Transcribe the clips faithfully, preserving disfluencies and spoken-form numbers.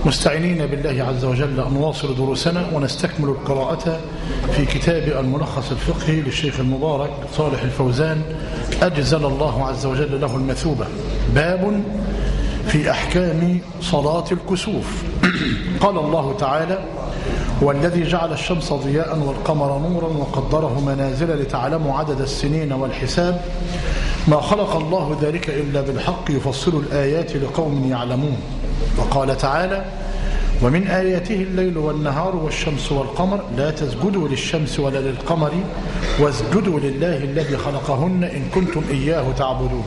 مستعينين بالله عز وجل أن نواصل دروسنا ونستكمل القراءة في كتاب الملخص الفقهي للشيخ المبارك صالح الفوزان أجزل الله عز وجل له المثوبة. باب في أحكام صلاة الكسوف. قال الله تعالى: والذي جعل الشمس ضياء والقمر نورا وقدره منازل لتعلموا عدد السنين والحساب ما خلق الله ذلك إلا بالحق يفصل الآيات لقوم يعلمون. وقال تعالى: ومن آياته الليل والنهار والشمس والقمر لا تسجدوا للشمس ولا للقمر واسجدوا لله الذي خلقهن إن كنتم إياه تعبدون.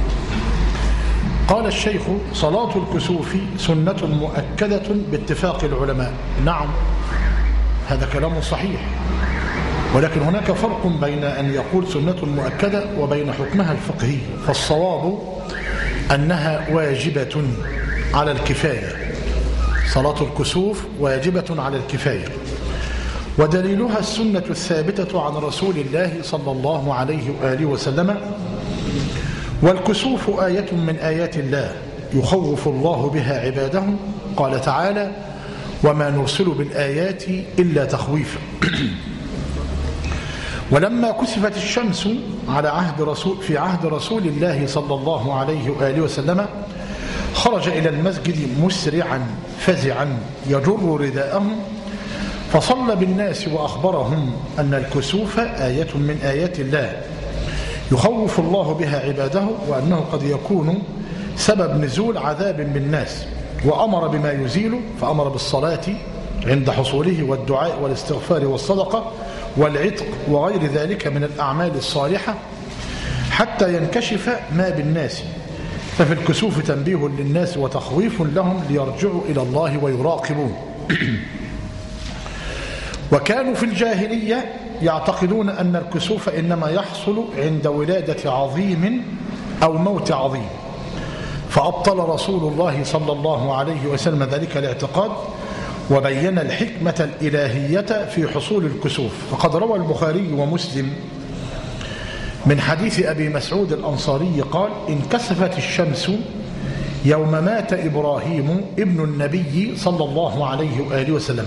قال الشيخ: صلاة الكسوف سنة مؤكدة باتفاق العلماء. نعم، هذا كلام صحيح، ولكن هناك فرق بين أن يقول سنة مؤكدة وبين حكمها الفقهي. فالصواب أنها واجبة على الكفاية. صلاة الكسوف واجبة على الكفاية، ودليلها السنة الثابتة عن رسول الله صلى الله عليه وآله وسلم. والكسوف آية من آيات الله يخوف الله بها عباده. قال تعالى: وما نرسل بالآيات إلا تخويفا. ولما كسفت الشمس على عهد رسول في عهد رسول الله صلى الله عليه وآله وسلم خرج إلى المسجد مسرعا فزعا يجر رداءه فصلى بالناس وأخبرهم أن الكسوف آية من آيات الله يخوف الله بها عباده، وأنه قد يكون سبب نزول عذاب بالناس، وأمر بما يزيل، فأمر بالصلاة عند حصوله والدعاء والاستغفار والصدقة والعتق وغير ذلك من الأعمال الصالحة حتى ينكشف ما بالناس. ففي الكسوف تنبيه للناس وتخويف لهم ليرجعوا إلى الله ويراقبون. وكانوا في الجاهلية يعتقدون أن الكسوف إنما يحصل عند ولادة عظيم أو موت عظيم، فأبطل رسول الله صلى الله عليه وسلم ذلك الاعتقاد وبين الحكمة الإلهية في حصول الكسوف. فقد روى البخاري ومسلم من حديث أبي مسعود الأنصاري قال: انكسفت الشمس يوم مات إبراهيم ابن النبي صلى الله عليه وآله وسلم.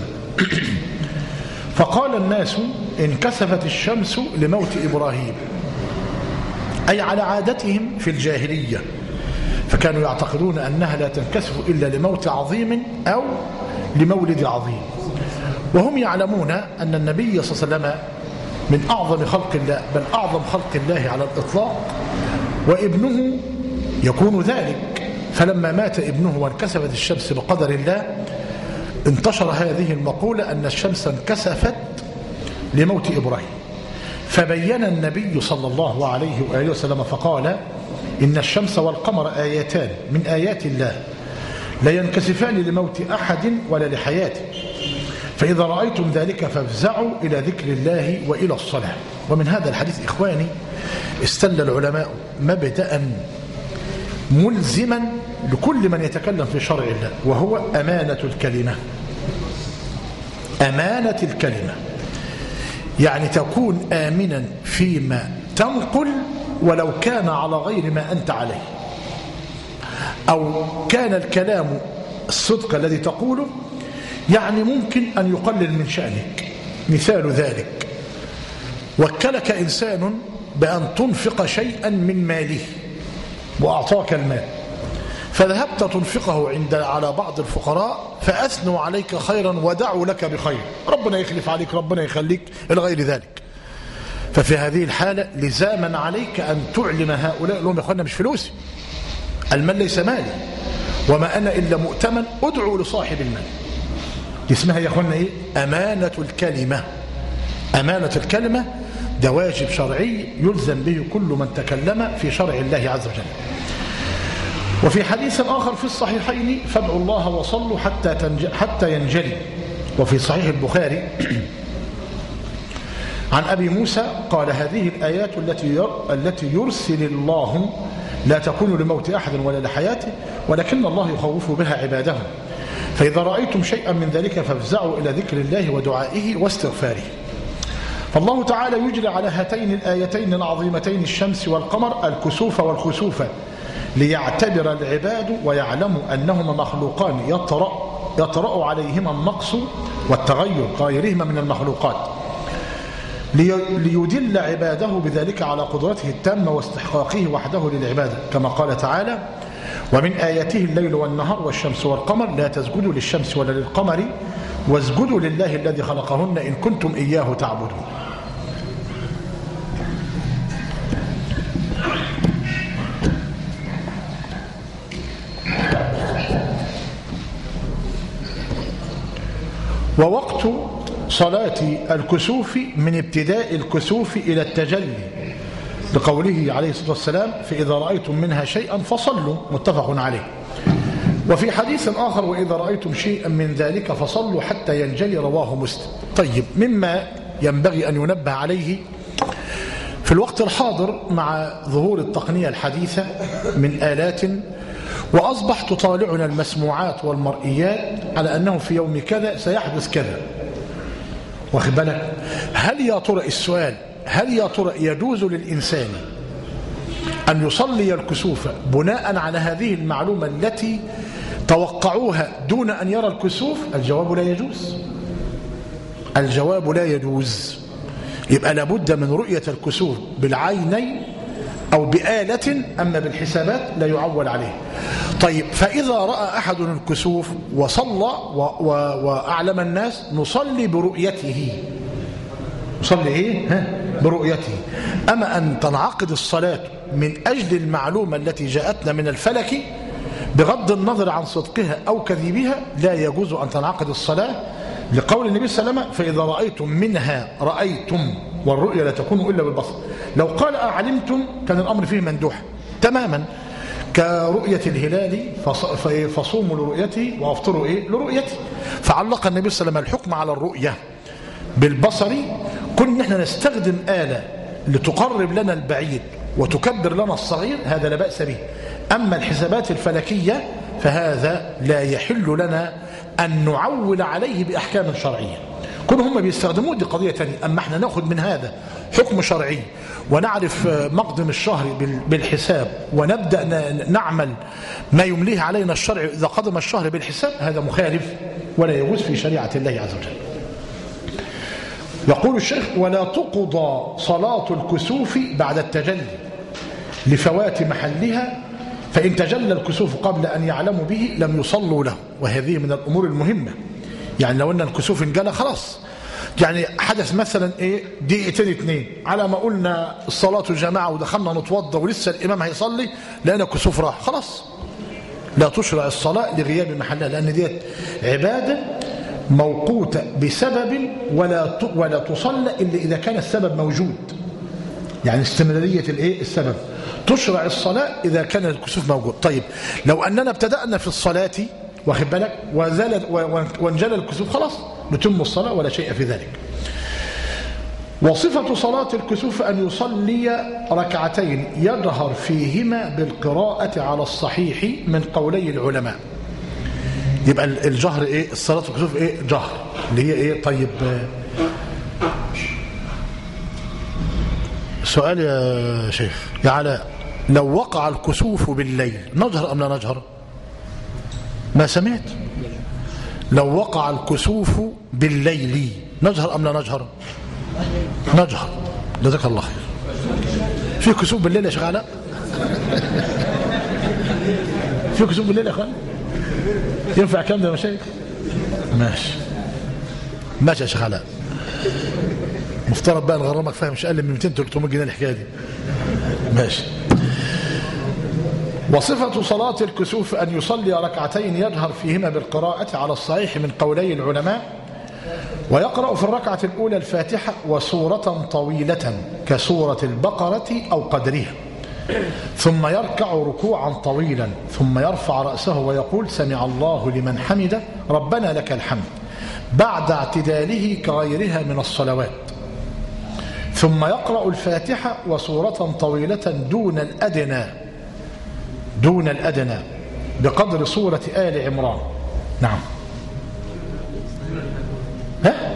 فقال الناس: انكسفت الشمس لموت إبراهيم، أي على عادتهم في الجاهلية، فكانوا يعتقدون أنها لا تنكسف إلا لموت عظيم أو لمولد عظيم. وهم يعلمون أن النبي صلى الله عليه وسلم من أعظم خلق الله، بل أعظم خلق الله على الإطلاق، وابنه يكون ذلك. فلما مات ابنه وانكسفت الشمس بقدر الله انتشر هذه المقولة أن الشمس انكسفت لموت إبراهيم، فبين النبي صلى الله عليه وآله وسلم فقال: إن الشمس والقمر آيتان من آيات الله لا ينكسفان لموت أحد ولا لحياته، فإذا رأيتم ذلك فافزعوا إلى ذكر الله وإلى الصلاة. ومن هذا الحديث إخواني استل العلماء مبدأ ملزما لكل من يتكلم في شرع الله، وهو أمانة الكلمة. أمانة الكلمة يعني تكون آمنا فيما تنقل ولو كان على غير ما أنت عليه، أو كان الكلام الصدق الذي تقوله يعني ممكن أن يقلل من شأنك. مثال ذلك: وكلك إنسان بأن تنفق شيئا من ماله وأعطاك المال، فذهبت تنفقه عند على بعض الفقراء فأثنوا عليك خيرا ودعوا لك بخير، ربنا يخلف عليك، ربنا يخليك إلى غير ذلك. ففي هذه الحالة لزاما عليك أن تعلم هؤلاء لهم: يا أخوانا مش فلوسي، المال ليس مالي، وما أنا إلا مؤتمن، أدعو لصاحب المال. اسمها يا أخوانا إيه؟ أمانة الكلمة. أمانة الكلمة ده واجب شرعي يلزم به كل من تكلم في شرع الله عز وجل. وفي حديث آخر في الصحيحين: فادعوا الله وصلوا حتى حتى ينجلي. وفي صحيح البخاري عن أبي موسى قال: هذه الآيات التي التي يرسل الله لا تكون لموت أحد ولا لحياته، ولكن الله يخوف بها عباده، فإذا رأيتم شيئا من ذلك فافزعوا إلى ذكر الله ودعائه واستغفاره. فالله تعالى يجري على هاتين الآيتين العظيمتين الشمس والقمر الكسوف والخسوف ليعتبر العباد ويعلموا أنهما مخلوقان يطرأ يطرأ عليهما النقص والتغير كغيرهما من المخلوقات ليدل عباده بذلك على قدرته التامة واستحقاقه وحده للعبادة كما قال تعالى ومن آياته الليل والنهار والشمس والقمر لا تسجدوا للشمس ولا للقمر واسجدوا لله الذي خلقهن إن كنتم إياه تعبدون. ووقت صلاة الكسوف من ابتداء الكسوف إلى التجلي لقوله عليه الصلاة والسلام فإذا رأيتم منها شيئا فصلوا متفق عليه. وفي حديث آخر وإذا رأيتم شيئا من ذلك فصلوا حتى ينجلي رواه مسلم. طيب مما ينبغي أن ينبه عليه في الوقت الحاضر مع ظهور التقنية الحديثة من آلات وأصبح تطالعنا المسموعات والمرئيات على أنه في يوم كذا سيحدث كذا واخد بالك. هل يا ترى السؤال هل يا ترى يجوز للإنسان أن يصلي الكسوف بناء على هذه المعلومة التي توقعوها دون أن يرى الكسوف؟ الجواب لا يجوز. الجواب لا يجوز. يبقى لابد من رؤية الكسوف بالعينين أو بآلة، أما بالحسابات لا يعول عليه. طيب فإذا رأى أحد الكسوف وصلى وأعلم الناس نصلي برؤيته. نصلي إيه؟ ها؟ برؤيته. أما أن تنعقد الصلاة من أجل المعلومة التي جاءتنا من الفلك بغض النظر عن صدقها أو كذبها لا يجوز أن تنعقد الصلاة لقول النبي صلى الله عليه وسلم فإذا رأيتم منها رأيتم والرؤيا لا تكون إلا بالبصر. لو قال أعلمتم كان الأمر فيه مندوح تماما كرؤية الهلال فصوموا لرؤيته وأفطروا إيه؟ لرؤيته. فعلق النبي صلى الله عليه وسلم الحكم على الرؤية بالبصر. كنا نحن نستخدم آلة لتقرب لنا البعيد وتكبر لنا الصغير هذا لا بأس به. أما الحسابات الفلكية فهذا لا يحل لنا أن نعول عليه بأحكام شرعية. كل هم بيستخدموه دي قضية تانية. أما احنا ناخد من هذا حكم شرعي ونعرف مقدم الشهر بالحساب ونبدأ نعمل ما يمليه علينا الشرع إذا قدم الشهر بالحساب هذا مخالف ولا يجوز في شريعة الله عز وجل. يقول الشيخ ولا تقضى صلاة الكسوف بعد التجلي لفوات محلها فإن تجلى الكسوف قبل أن يعلموا به لم يصلوا له. وهذه من الأمور المهمة. يعني لو أن الكسوف انجلى خلاص يعني حدث مثلا إيه دقيقتين اتنين على ما قلنا الصلاة جماعة ودخلنا نتوضى ولسه الإمام هيصلي لأن الكسوف راح خلاص لا تشرع الصلاة لغياب محلها لأن دي عبادة موقوتة بسبب ولا ولا تصلى إلا إذا كان السبب موجود. يعني استمرارية الإيه السبب تشرع الصلاة إذا كان الكسوف موجود. طيب لو أننا ابتدأنا في الصلاة واخد بالك وزالت وانجلى الكسوف خلاص نتم الصلاة ولا شيء في ذلك. وصفة صلاة الكسوف أن يصلي ركعتين يجهر فيهما بالقراءة على الصحيح من قولي العلماء. يبقى الجهر إيه الصلاة الكسوف إيه جهر اللي هي إيه. طيب سؤال يا شيخ يا علاء لو وقع الكسوف بالليل نجهر أم لا نجهر؟ ما سمعت. لو وقع الكسوف بالليل نجهر أم لا نجهر؟ نجهر. جزاك الله خير. في كسوف بالليل يا شيخ علاء؟ في كسوف بالليل يا اخوان؟ ينفع كام ده يا مشايخ؟ ماشي ماشي يا شيخ علاء. مفترض بقى نغرمك فيها مش اقل من مئتين ثلاثمائة جنيه الحكايه دي. ماشي. وصفة صلاة الكسوف أن يصلي ركعتين يجهر فيهما بالقراءة على الصحيح من قولي العلماء ويقرأ في الركعة الأولى الفاتحة وسورة طويلة كسورة البقرة أو قدرها ثم يركع ركوعا طويلا ثم يرفع رأسه ويقول سمع الله لمن حمده ربنا لك الحمد بعد اعتداله كغيرها من الصلوات ثم يقرأ الفاتحة وسورة طويلة دون الأدنى دون الأدنى بقدر سورة آل عمران. نعم. ها؟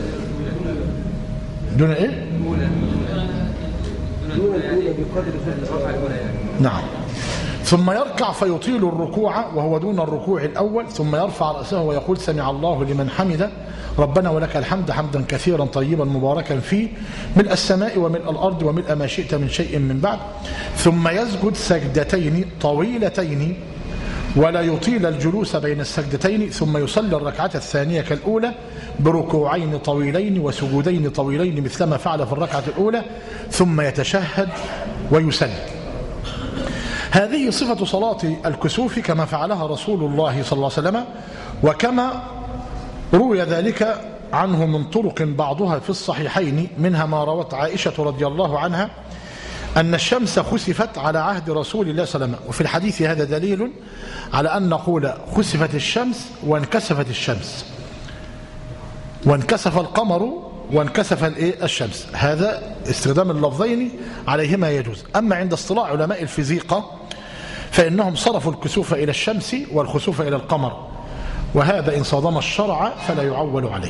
دون ايه؟ نعم. ثم يركع فيطيل الركوع وهو دون الركوع الأول، ثم يرفع رأسه ويقول سمع الله لمن حمده ربنا ولك الحمد حمدا كثيرا طيبا مباركا فيه ملء السماء وملء الأرض وملء ما شئت من شيء من بعد، ثم يسجد سجدتين طويلتين ولا يطيل الجلوس بين السجدتين، ثم يصلي الركعة الثانية كالأولى بركوعين طويلين وسجودين طويلين مثلما فعل في الركعة الأولى، ثم يتشهد ويسلم. هذه صفة صلاة الكسوف كما فعلها رسول الله صلى الله عليه وسلم، وكما روي ذلك عنه من طرق بعضها في الصحيحين، منها ما روت عائشة رضي الله عنها أن الشمس خسفت على عهد رسول الله صلى الله عليه وسلم. وفي الحديث هذا دليل على أن نقول خسفت الشمس وانكسفت الشمس، وانكسف القمر وانكسف الشمس، هذا استخدام اللفظين عليهما يجوز. أما عند اصطلاح علماء الفيزيقا فإنهم صرفوا الكسوف إلى الشمس والخسوف إلى القمر، وهذا إن صادم الشرع فلا يعول عليه.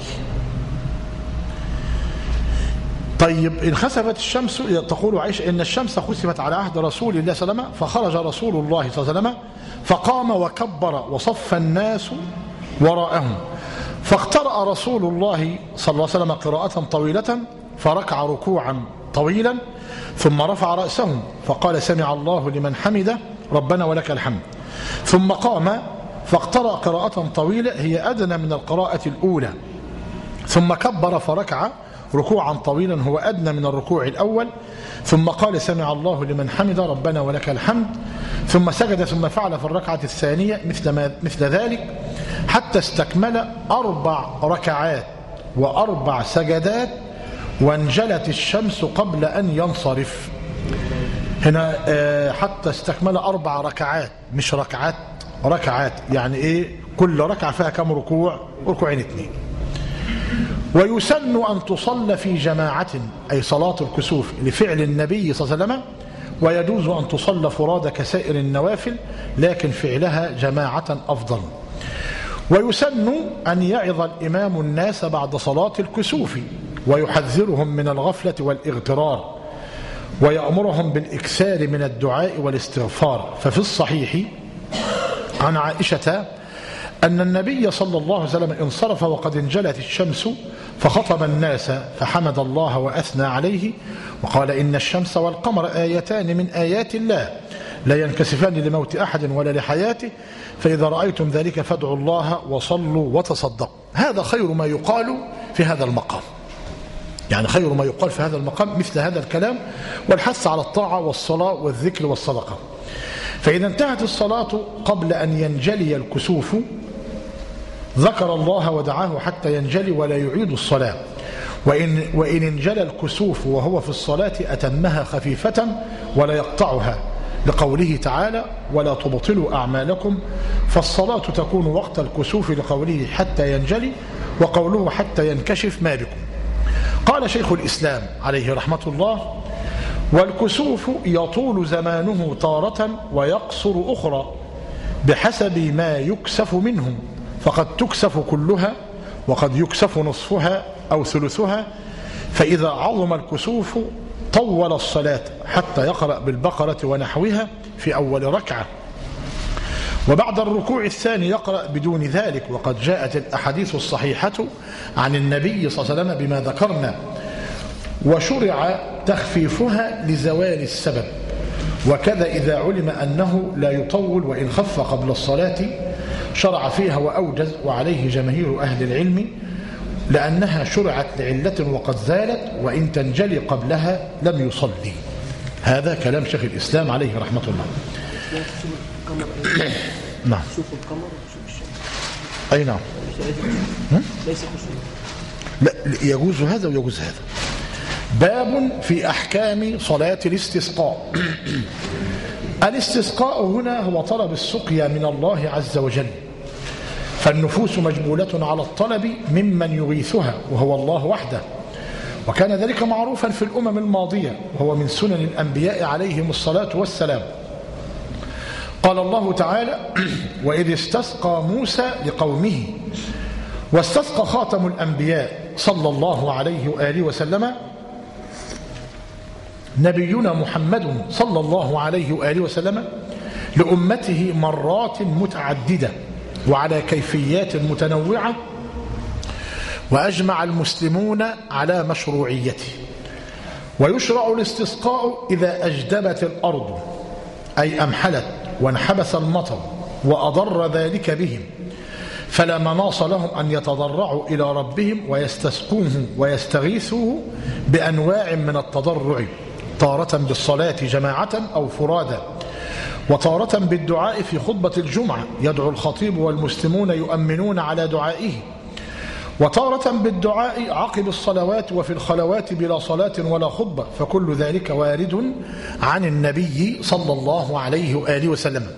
طيب إن خسفت الشمس، تقول عائشة إن الشمس خسفت على عهد رسول الله صلى الله عليه وسلم، فخرج رسول الله صلى الله عليه وسلم فقام وكبر وصف الناس وراءهم، فاقترأ رسول الله صلى الله عليه وسلم قراءة طويلة فركع ركوعا طويلا، ثم رفع رأسه فقال سمع الله لمن حمده ربنا ولك الحمد، ثم قام فاقترأ قراءة طويلة هي أدنى من القراءة الأولى، ثم كبر فركع ركوعا طويلا هو أدنى من الركوع الأول، ثم قال سمع الله لمن حمده ربنا ولك الحمد، ثم سجد، ثم فعل في الركعة الثانية مثل, ما مثل ذلك حتى استكمل أربع ركعات وأربع سجدات، وانجلت الشمس قبل أن ينصرف. هنا حتى استكمل أربع ركعات مش ركعات، ركعات يعني إيه؟ كل ركعة فيها كم ركوع؟ ركوعين اثنين. ويسن أن تصلى في جماعة، أي صلاة الكسوف لفعل النبي صلى الله عليه وسلم، ويجوز أن تصلى فرادى كسائر النوافل، لكن فعلها جماعة أفضل. ويسن أن يعظ الإمام الناس بعد صلاة الكسوف ويحذرهم من الغفلة والاغترار، ويأمرهم بالإكثار من الدعاء والاستغفار. ففي الصحيح عن عائشة أن النبي صلى الله عليه وسلم انصرف وقد انجلت الشمس فخطب الناس فحمد الله وأثنى عليه وقال إن الشمس والقمر آيتان من آيات الله لا ينكسفان لموت أحد ولا لحياته، فإذا رأيتم ذلك فادعوا الله وصلوا وتصدقوا. هذا خير ما يقال في هذا المقام، يعني خير ما يقال في هذا المقام مثل هذا الكلام والحث على الطاعة والصلاة والذكر والصدقة. فإذا انتهت الصلاة قبل أن ينجلي الكسوف ذكر الله ودعاه حتى ينجلي ولا يعيد الصلاة، وإن, وإن انجلى الكسوف وهو في الصلاة أتمها خفيفة ولا يقطعها، لقوله تعالى ولا تبطلوا أعمالكم، فالصلاة تكون وقت الكسوف لقوله حتى ينجلي، وقوله حتى ينكشف ما بكم. قال شيخ الإسلام عليه رحمة الله والكسوف يطول زمانه تارة ويقصر أخرى بحسب ما يكسف منه، فقد تكسف كلها وقد يكسف نصفها أو ثلثها، فإذا عظم الكسوف طول الصلاة حتى يقرأ بالبقرة ونحوها في أول ركعة، وبعد الركوع الثاني يقرأ بدون ذلك، وقد جاءت الأحاديث الصحيحة عن النبي صلى الله عليه وسلم بما ذكرنا، وشرع تخفيفها لزوال السبب. وكذا إذا علم أنه لا يطول وإن خف قبل الصلاة شرع فيها وأوجز، وعليه جماهير أهل العلم، لأنها شرعت لعلة وقد زالت، وإن تنجلي قبلها لم يصلي. هذا كلام شيخ الإسلام عليه رحمة الله. نعم. شوف القمر وشوف الشمس. أي نعم. ليس خشوع. لا، يجوز هذا ويجوز هذا. باب في أحكام صلاة الاستسقاء. الاستسقاء هنا هو طلب السقيا من الله عز وجل، فالنفوس مجبولة على الطلب ممن يغيثها وهو الله وحده، وكان ذلك معروفا في الأمم الماضية، وهو من سنن الأنبياء عليهم الصلاة والسلام. قال الله تعالى وإذ استسقى موسى لقومه، واستسقى خاتم الأنبياء صلى الله عليه وآله وسلم نبينا محمد صلى الله عليه وآله وسلم لأمته مرات متعددة وعلى كيفيات متنوعة، وأجمع المسلمون على مشروعيته. ويشرع الاستسقاء إذا أجدبت الأرض، أي أمحلت وانحبس المطر وأضر ذلك بهم، فلا مناص لهم أن يتضرعوا إلى ربهم ويستسقوه ويستغيثوه بأنواع من التضرع، تارة بالصلاة جماعة أو فرادى، وتارة بالدعاء في خطبة الجمعة يدعو الخطيب والمسلمون يؤمنون على دعائه، وتارة بالدعاء عقب الصلوات وفي الخلوات بلا صلاة ولا خطبة، فكل ذلك وارد عن النبي صلى الله عليه وآله وسلم.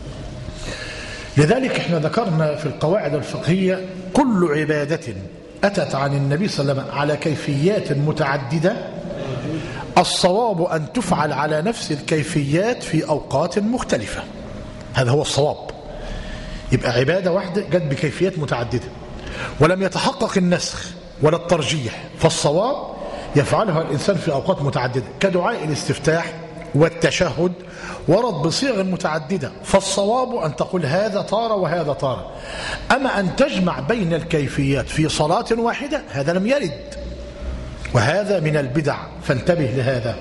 لذلك احنا ذكرنا في القواعد الفقهية كل عبادة أتت عن النبي صلى الله عليه وسلم على كيفيات متعددة الصواب أن تفعل على نفس الكيفيات في أوقات مختلفة. هذا هو الصواب. يبقى عبادة واحدة جت بكيفيات متعددة ولم يتحقق النسخ ولا الترجيح، فالصواب يفعلها الإنسان في أوقات متعددة كدعاء الاستفتاح والتشهد ورد بصيغ متعددة، فالصواب أن تقول هذا طارة وهذا طارة. أما أن تجمع بين الكيفيات في صلاة واحدة هذا لم يرد، وهذا من البدع، فانتبه لهذا.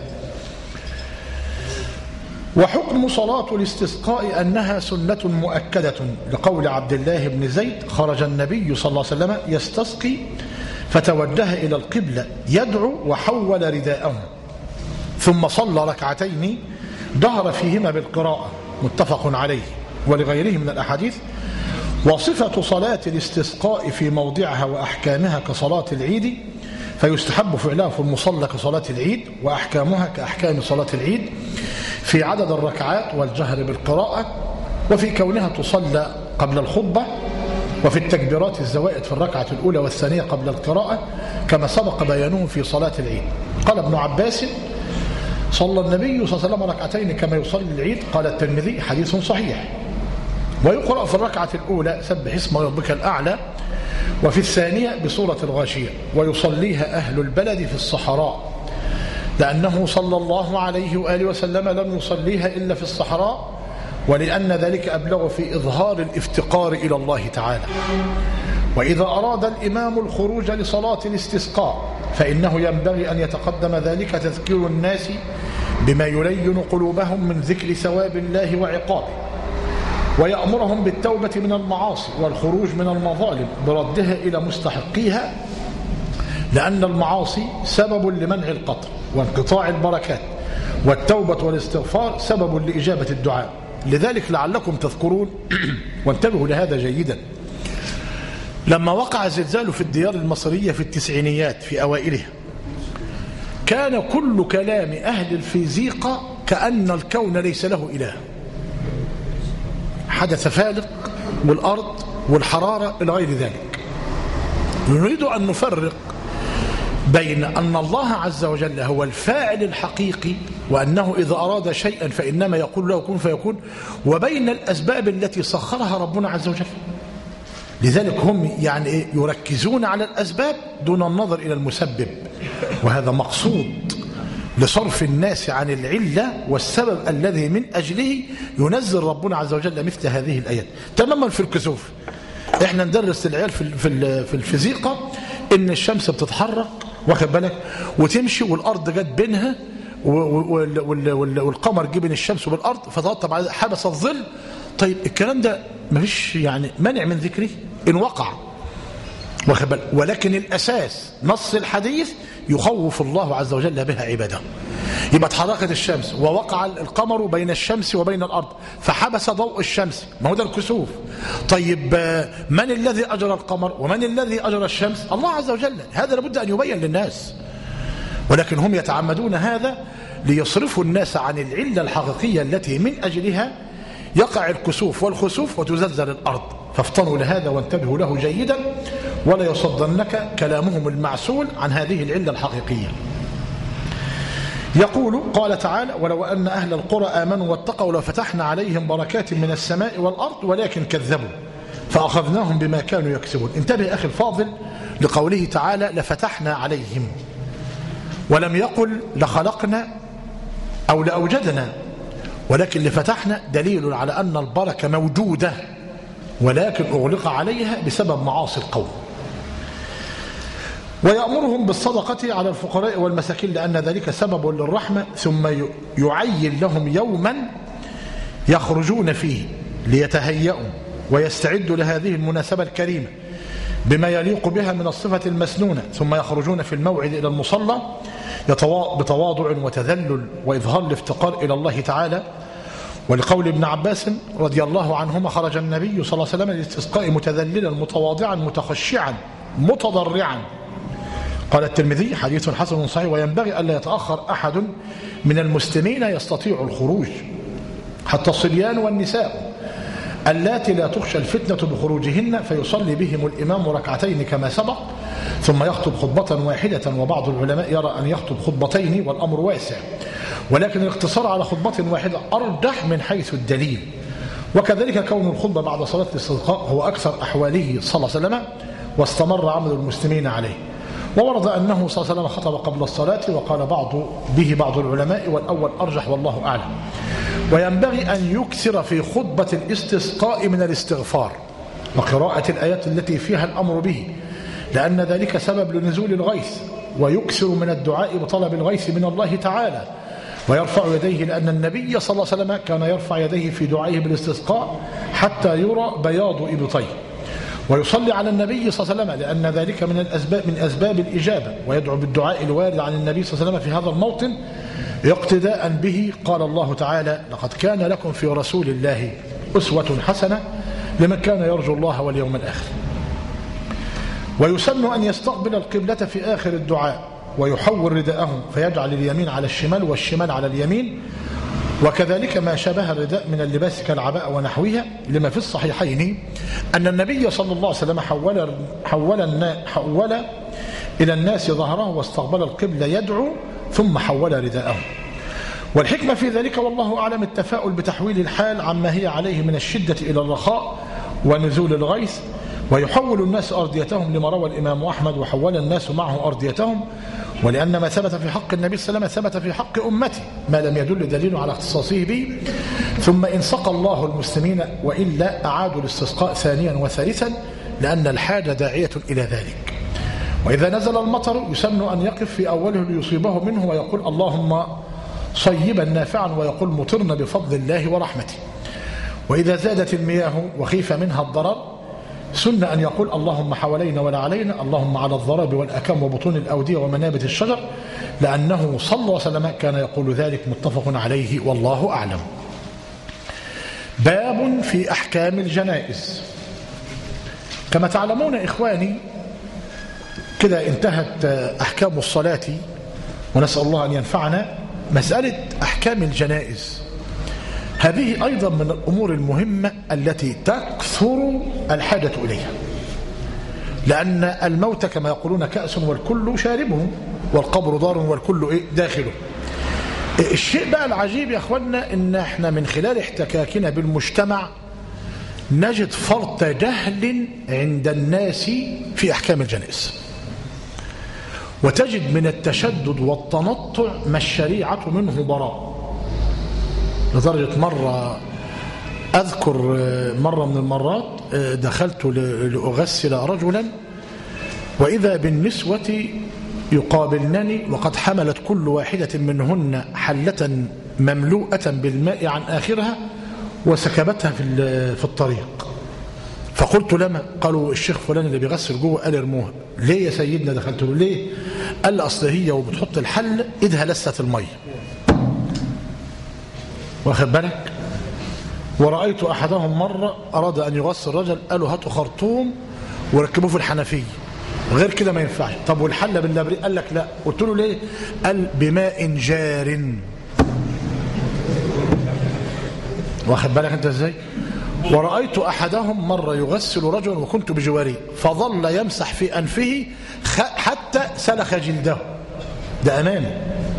وحكم صلاة الاستسقاء أنها سنة مؤكدة، لقول عبد الله بن زيد خرج النبي صلى الله عليه وسلم يستسقي فتوجه إلى القبلة يدعو وحول رداءه ثم صلى ركعتين ظهر فيهما بالقراءة، متفق عليه ولغيره من الأحاديث. وصفة صلاة الاستسقاء في موضعها وأحكامها كصلاة العيد، فيستحب فعلها في المصلى كصلاة العيد، وأحكامها كأحكام صلاة العيد في عدد الركعات والجهر بالقراءة، وفي كونها تصلى قبل الخطبة، وفي التكبيرات الزوائد في الركعة الأولى والثانية قبل القراءة كما سبق بيانه في صلاة العيد. قال ابن عباس صلى النبي صلى الله عليه وسلم ركعتين كما يصلي العيد، قال الترمذي حديث صحيح. ويقرأ في الركعة الأولى سبح اسم ربك الأعلى، وفي الثانية بسورة الغاشية، ويصليها أهل البلد في الصحراء، لأنه صلى الله عليه وآله وسلم لم يصليها إلا في الصحراء، ولأن ذلك أبلغ في إظهار الافتقار إلى الله تعالى. وإذا أراد الإمام الخروج لصلاة الاستسقاء فإنه ينبغي أن يتقدم ذلك تذكير الناس بما يلين قلوبهم من ذكر ثواب الله وعقابه، ويأمرهم بالتوبة من المعاصي والخروج من المظالم بردها إلى مستحقيها، لأن المعاصي سبب لمنع القطر وانقطاع البركات، والتوبة والاستغفار سبب لإجابة الدعاء. لذلك لعلكم تذكرون وانتبهوا لهذا جيدا، لما وقع الزلزال في الديار المصرية في التسعينيات في أوائلها، كان كل كلام أهل الفيزيقا كأن الكون ليس له إله، حدث فالق والأرض والحرارة إلى غير ذلك. نريد أن نفرق بين أن الله عز وجل هو الفاعل الحقيقي، وأنه إذا أراد شيئا فإنما يقول له كن فيكون، وبين الأسباب التي سخرها ربنا عز وجل. لذلك هم يعني يركزون على الأسباب دون النظر إلى المسبب، وهذا مقصود لصرف الناس عن العلة والسبب الذي من أجله ينزل ربنا عز وجل مثل هذه الآيات. تماما في الكسوف، احنا ندرس العيال في في الفيزيقا ان الشمس بتتحرك واخد بالك وتمشي والارض جت بينها والقمر جه بين الشمس والارض فترتب على حبس الظل. طيب الكلام ده مفيش يعني منع من ذكره ان وقع واخد بالك، ولكن الاساس نص الحديث يخوف الله عز وجل بها عباده. يبقى اتحركت الشمس ووقع القمر بين الشمس وبين الارض فحبس ضوء الشمس، ما هو ده الكسوف. طيب من الذي اجرى القمر ومن الذي اجرى الشمس؟ الله عز وجل. هذا لابد ان يبين للناس، ولكن هم يتعمدون هذا ليصرفوا الناس عن العله الحقيقيه التي من اجلها يقع الكسوف والخسوف وتزلزل الارض. فافطنوا لهذا وانتبهوا له جيدا، ولا يصدنك كلامهم المعسول عن هذه العله الحقيقيه. يقول قال تعالى: ولو أن أهل القرى آمنوا واتقوا لفتحنا عليهم بركات من السماء والأرض ولكن كذبوا فأخذناهم بما كانوا يكسبون. انتبه أخي الفاضل لقوله تعالى لفتحنا عليهم، ولم يقل لخلقنا أو لأوجدنا، ولكن اللي فتحنا دليل على أن البركة موجودة ولكن أغلق عليها بسبب معاصي القوم. ويأمرهم بالصدقة على الفقراء والمساكين لأن ذلك سبب للرحمة، ثم يعين لهم يوما يخرجون فيه ليتهيئوا ويستعدوا لهذه المناسبة الكريمة بما يليق بها من الصفة المسنونة، ثم يخرجون في الموعد إلى المصلى بتواضع وتذلل وإظهار الافتقار إلى الله تعالى. ولقول ابن عباس رضي الله عنهما خرج النبي صلى الله عليه وسلم للاستسقاء متذللا متواضعا متخشعا متضرعا. قال الترمذي حديث حسن صحيح. وينبغي ألا يتأخر أحد من المسلمين يستطيع الخروج، حتى الصبيان والنساء اللاتي لا تخشى الفتنة بخروجهن، فيصلي بهم الإمام ركعتين كما سبق ثم يخطب خطبة واحدة. وبعض العلماء يرى أن يخطب خطبتين والأمر واسع، ولكن الاقتصار على خطبة واحدة أرجح من حيث الدليل. وكذلك كون الخطبة بعد صلاة الاستسقاء هو أكثر أحواله صلى الله عليه وسلم واستمر عمل المسلمين عليه. وورد أنه صلى الله عليه وسلم خطب قبل الصلاة، وقال بعض به بعض العلماء والأول أرجح والله أعلم. وينبغي أن يكثر في خطبة الاستسقاء من الاستغفار وقراءة الآيات التي فيها الأمر به، لأن ذلك سبب لنزول الغيث، ويكثر من الدعاء بطلب الغيث من الله تعالى ويرفع يديه، لأن النبي صلى الله عليه وسلم كان يرفع يديه في دعائه بالاستسقاء حتى يرى بياض إبطيه، ويصلي على النبي صلى الله عليه وسلم لأن ذلك من الأسباب من أسباب الإجابة، ويدعو بالدعاء الوارد عن النبي صلى الله عليه وسلم في هذا الموطن اقتداء به. قال الله تعالى: لقد كان لكم في رسول الله أسوة حسنة لمن كان يرجو الله واليوم الآخر. ويسن أن يستقبل القبلة في آخر الدعاء ويحول رداءه فيجعل اليمين على الشمال والشمال على اليمين، وكذلك ما شابه الرداء من اللباس كالعباء ونحوها، لما في الصحيحين أن النبي صلى الله عليه وسلم حول, حول, حول إلى الناس ظهره واستقبل القبلة يدعو ثم حول رداءه. والحكمة في ذلك والله أعلم التفاؤل بتحويل الحال عما هي عليه من الشدة إلى الرخاء ونزول الغيث. ويحول الناس أرضيتهم لما روى الإمام أحمد: وحول الناس معه أرضيتهم. ولأن ما ثبت في حق النبي صلى الله عليه وسلم ثبت في حق أمته ما لم يدل دليل على اختصاصه به. ثم إن سقى الله المسلمين وإلا أعادوا الاستسقاء ثانيا وثالثا، لأن الحاجة داعية إلى ذلك. وإذا نزل المطر يسن أن يقف في أوله ليصيبه منه ويقول: اللهم صيبا نافعا، ويقول: مطرنا بفضل الله ورحمته. وإذا زادت المياه وخيف منها الضرر سن أن يقول: اللهم حوالينا ولا علينا، اللهم على الضراب والأكام وبطون الأودية ومنابت الشجر، لأنه صلى الله عليه وسلم كان يقول ذلك، متفق عليه والله أعلم. باب في أحكام الجنائز. كما تعلمون إخواني كده انتهت أحكام الصلاة، ونسأل الله أن ينفعنا. مسألة أحكام الجنائز هذه أيضا من الأمور المهمة التي تكثر الحاجة إليها، لأن الموت كما يقولون كأس والكل شاربه، والقبر دار والكل إيه داخله. الشيء بقى العجيب يا أخوانا إن احنا من خلال احتكاكنا بالمجتمع نجد فرط جهل عند الناس في أحكام الجنائز، وتجد من التشدد والتنطع ما الشريعة منه براء. لدرجة مرة أذكر مرة من المرات دخلت لأغسل رجلا، وإذا بالنسوة يقابلنني وقد حملت كل واحدة منهن حلة مملوءة بالماء عن آخرها وسكبتها في الطريق. فقلت لما؟ قالوا الشيخ فلان اللي بيغسل جوه قال ارموها. ليه يا سيدنا؟ دخلت له ليه؟ قال لي أصل هي وبتحط الحل إيدها لست المية. واخد بالك؟ ورأيت أحدهم مرة أراد أن يغسل رجل، قالوا هاتوا خرطوم وركبوه في الحنفية، غير كده ما ينفعش. طب والحلة باللبريق؟ قال لك لا. قلت له ليه؟ قال بماء جار. واخد بالك انت ازاي؟ ورأيت أحدهم مرة يغسل رجل وكنت بجواري فظل يمسح في أنفه حتى سلخ جلده. ده أمانه.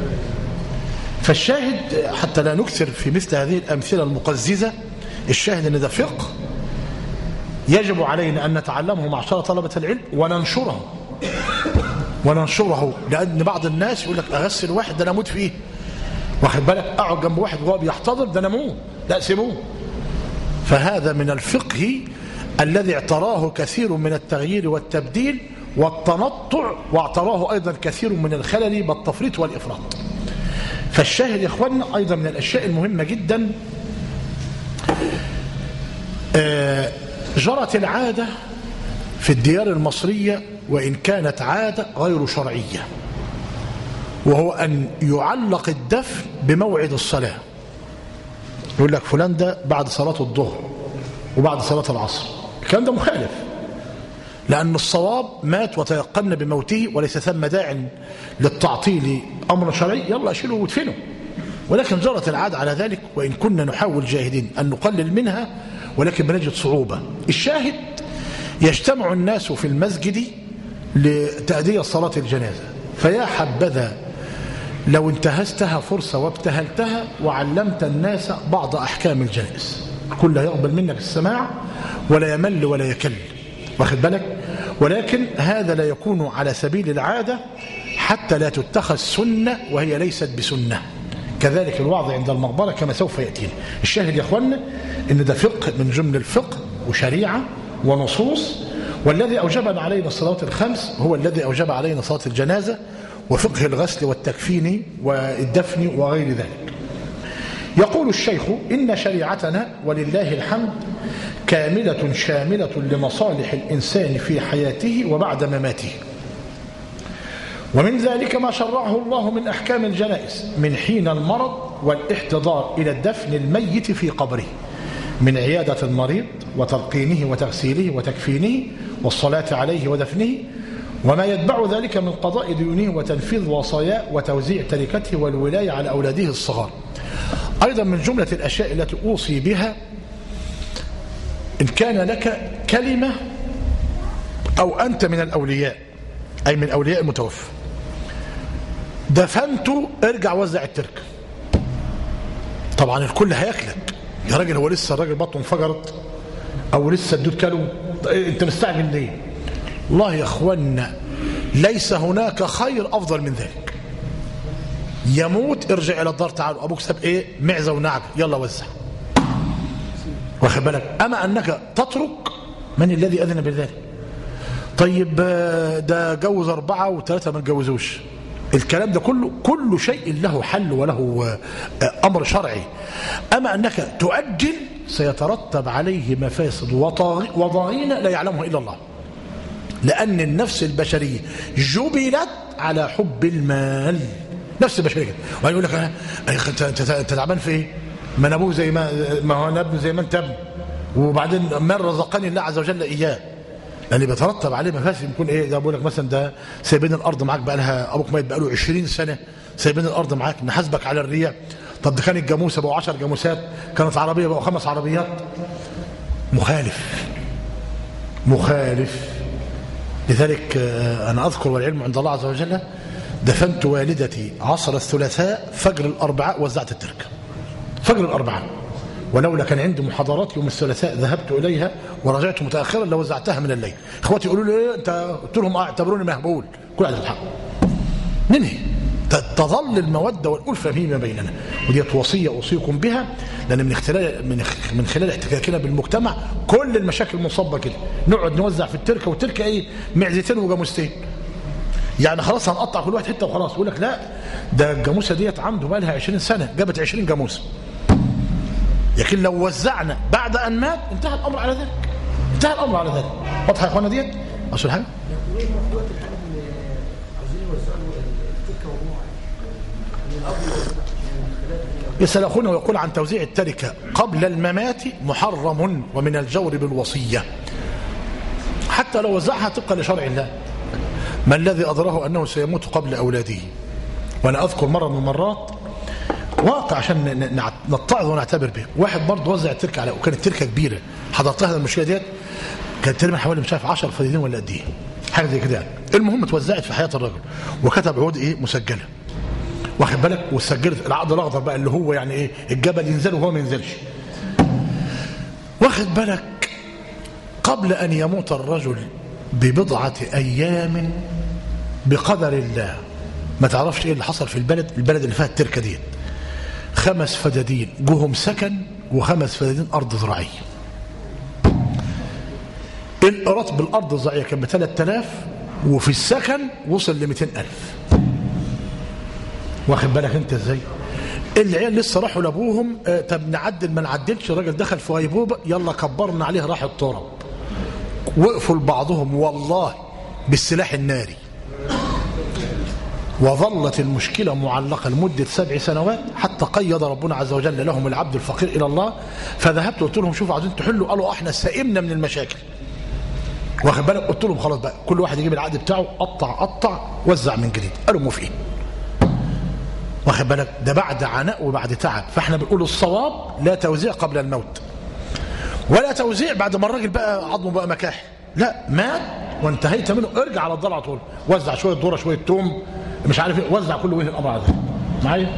فالشاهد حتى لا نكثر في مثل هذه الأمثلة المقززة، الشاهد أن ده فقه يجب علينا أن نتعلمه معشر طلبة العلم وننشره وننشره لأن بعض الناس يقول لك أغسل واحد ده أنا أموت فيه، واخد بالك؟ اقعد جنب واحد وهو بيحتضر ده نموه، لا سيبوه. فهذا من الفقه الذي اعتراه كثير من التغيير والتبديل والتنطع، واعتراه أيضا كثير من الخلل بالتفريط والإفراط. فالشاهد يا إخواننا أيضا من الأشياء المهمة جدا، جرت العادة في الديار المصرية وإن كانت عادة غير شرعية، وهو أن يعلق الدفن بموعد الصلاة. يقول لك فلان ده بعد صلاة الظهر وبعد صلاة العصر. الكلام ده مخالف، لأن الصواب مات وتيقن بموته وليس ثم داع للتعطيل أمر شرعي، يلا أشيله وادفنه. ولكن جرت العادة على ذلك، وإن كنا نحاول جاهدين أن نقلل منها ولكن بنجد صعوبة. الشاهد يجتمع الناس في المسجد لتأدية صلاة الجنازة، فيا حبذا لو انتهزتها فرصة وابتهلتها وعلمت الناس بعض أحكام الجنائز، كل يقبل منك السماع ولا يمل ولا يكل، واخد بالك؟ ولكن هذا لا يكون على سبيل العادة حتى لا تتخذ سنة وهي ليست بسنة. كذلك الوعظ عند المقبرة كما سوف يأتينا. الشاهد يا أخوانا إن ده فقه من جمل الفقه وشريعة ونصوص، والذي أوجب علينا الصلوات الخمس هو الذي أوجب علينا صلاة الجنازة وفقه الغسل والتكفين والدفن وغير ذلك. يقول الشيخ إن شريعتنا ولله الحمد كاملة شاملة لمصالح الإنسان في حياته وبعد مماته، ومن ذلك ما شرعه الله من أحكام الجنائز من حين المرض والاحتضار إلى الدفن الميت في قبره، من عيادة المريض وتلقينه وتغسيله وتكفينه والصلاة عليه ودفنه، وما يتبع ذلك من قضاء ديونه وتنفيذ وصاياه وتوزيع تركته والولاية على أولاده الصغار. أيضا من جملة الأشياء التي أوصي بها، إن كان لك كلمة أو أنت من الأولياء أي من أولياء المتوفى دفنته، ارجع وزع التركة. طبعا الكل هياكلك، يا راجل هو لسه الراجل بطنه انفجرت أو لسه الدود كله، أنت مستعجل ليه؟ الله يا أخوانا ليس هناك خير أفضل من ذلك. يموت ارجع إلى الدار، تعالوا أبوك ساب إيه؟ معزة ونعجة، يلا وزع، واخد بالك؟ أما أنك تترك، من الذي أذن بذلك؟ طيب ده جوز أربعة وثلاثة ما تجوزوش، الكلام ده كله كل شيء له حل وله أمر شرعي. أما أنك تؤجل سيترتب عليه مفاسد وضغين لا يعلمه إلا الله، لأن النفس البشرية جبلت على حب المال، نفس البشرية كده. ويقول لك انت انت تعبان في ايه؟ ما انا ابوه زي ما ما هو انا ابن زي ما انت ابن، وبعدين من رزقني الله عز وجل اياه، لان بيترتب عليه مفاسد. يكون ايه ده؟ بقول لك مثلا ده سايبين الارض معاك بقى لها، ابوك ميت بقى له عشرين سنه، سايبين الارض معاك، نحاسبك على الريع. طب ده كانت جاموسه بقوا عشر جاموسات، كانت عربيه بقوا خمس عربيات. مخالف مخالف. لذلك أنا أذكر والعلم عند الله عز وجل دفنت والدتي عصر الثلاثاء فجر الأربعاء وزعت التركة فجر الأربعاء، ولولا كان عندي محاضرات يوم الثلاثاء ذهبت إليها ورجعت متأخرا لو وزعتها من الليل. إخواتي يقولوا لي إيه أنت؟ قلت لهم اعتبروني مهبول، كل عدد الحق ننهي، تظل المودة والألفة فيما بيننا. ودي وصية أوصيكم بها، لأن من خلال من من خلال احتكاكنا بالمجتمع كل المشاكل مصابة كده. نقعد نوزع في التركة، والتركة إيه؟ معزتين وجاموستين، يعني خلاص هنقطع كل واحد حتة وخلاص. يقول لك لا ده الجاموسة ديت عنده بقى لها عشرين سنة جابت عشرين جاموسة، لكن لو وزعنا بعد أن مات انتهى الأمر على ذلك، انتهى الأمر على ذلك. واضح يا إخوانا ديت؟ أصل حاجة يسأل أخونا ويقول عن توزيع التركة قبل الممات محرم ومن الجور بالوصية، حتى لو وزعها طبقا لشرع الله. ما الذي أدراه أنه سيموت قبل أولاده؟ وأنا أذكر مرة من المرات واقع عشان نتعظ ونعتبر به، واحد برضه وزع التركة على، وكانت تركة كبيرة، حضرتها هذا المشكلة ديت، كانت تقريبا حوالي مش عارف عشرة فدادين ولا قد ايه، حاجة زي كده يعني. المهم اتوزعت في حياة الرجل وكتب عقود ايه مسجلة، واخد بالك؟ وسجلت العقد الاخضر بقى اللي هو يعني ايه الجبل ينزل وهو ما ينزلش، واخد بالك؟ قبل ان يموت الرجل ببضعة ايام بقدر الله، ما تعرفش ايه اللي حصل في البلد البلد اللي فيها التركة ديت، خمس فدادين جوهم سكن وخمس فدادين أرض زراعية. الإيراد بالأرض الزراعية كان ب ثلاثة آلاف وفي السكن وصل ل مئتين ألف. واخد بالك أنت إزاي؟ العيال لسه راحوا لأبوهم آه طب نعدل ما نعدلش، الراجل دخل في غيبوبة يلا كبرنا عليه راح التراب. وقفوا لبعضهم والله بالسلاح الناري، وظلت المشكلة معلقة لمدة سبع سنوات حتى قيد ربنا عز وجل لهم العبد الفقير إلى الله. فذهبت قلت لهم شوفوا عايزين تحلوا، قالوا احنا سئمنا من المشاكل. واخد بالك؟ قلت لهم خلاص بقى كل واحد يجيب العقد بتاعه قطع قطع وزع من جديد. قالوا موافقين. واخد بالك؟ ده بعد عناء وبعد تعب. فاحنا بنقول الصواب لا توزيع قبل الموت، ولا توزيع بعد ما الراجل بقى عظمه بقى مكاحي، لا مات وانتهيت منه ارجع على الدار على طول، وزع شويه ذره شويه توم مش عارف ايه، وزع كل وجه الامر على ذلك. معايا؟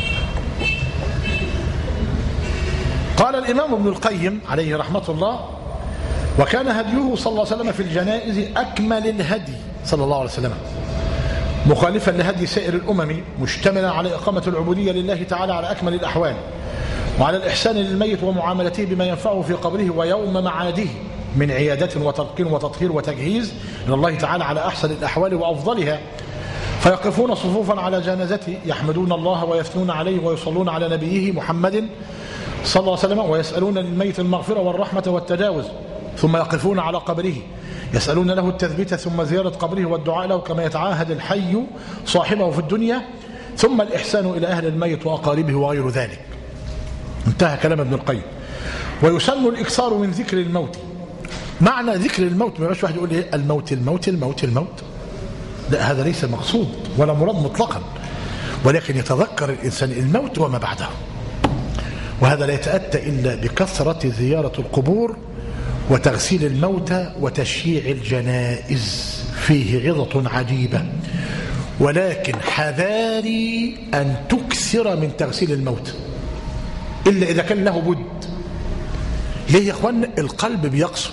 قال الامام ابن القيم عليه رحمه الله: وكان هديه صلى الله عليه وسلم في الجنائز اكمل الهدي صلى الله عليه وسلم، مخالفا لهدي سائر الامم، مشتملا على اقامه العبوديه لله تعالى على اكمل الاحوال، وعلى الإحسان للميت ومعاملته بما ينفعه في قبره ويوم معاده من عيادة وترقين وتطهير وتجهيز إلى الله تعالى على أحسن الأحوال وأفضلها. فيقفون صفوفا على جنازته يحمدون الله ويثنون عليه ويصلون على نبيه محمد صلى الله عليه وسلم، ويسألون للميت المغفرة والرحمة والتجاوز، ثم يقفون على قبره يسألون له التثبيت ثم زيارة قبره والدعاء له كما يتعاهد الحي صاحبه في الدنيا، ثم الإحسان إلى أهل الميت وأقاربه وغير ذلك. انتهى كلام ابن القيم. ويسن الإكثار من ذكر الموت. معنى ذكر الموت ما يبقاش واحد يقول ايه الموت الموت الموت الموت، لا هذا ليس مقصود ولا مراد مطلقا، ولكن يتذكر الإنسان الموت وما بعده. وهذا لا يتأتى إلا بكثرة زيارة القبور وتغسيل الموتى وتشييع الجنائز، فيه عظة عجيبة. ولكن حذاري أن تكثر من تغسيل الموتى إلا إذا كان له بد. ليه يا أخوان؟ القلب بيقسو.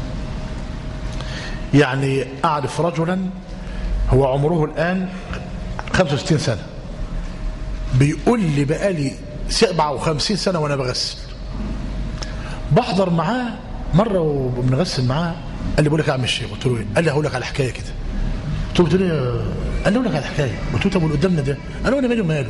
يعني أعرف رجلا هو عمره الآن خمسة وستين سنة، بيقول لي بقالي سبعة وخمسين سنة وأنا بغسل. بحضر معاه مرة وبنغسل معاه، قال لي بقول لك أعمل شيء. قلت له إيه؟ قال لي هقول لك على حكاية كده. قلت له إيه؟ قال لي أقول لك على حكاية. قلت له طب واللي قدامنا ده؟ قال له أنا مالي وماله.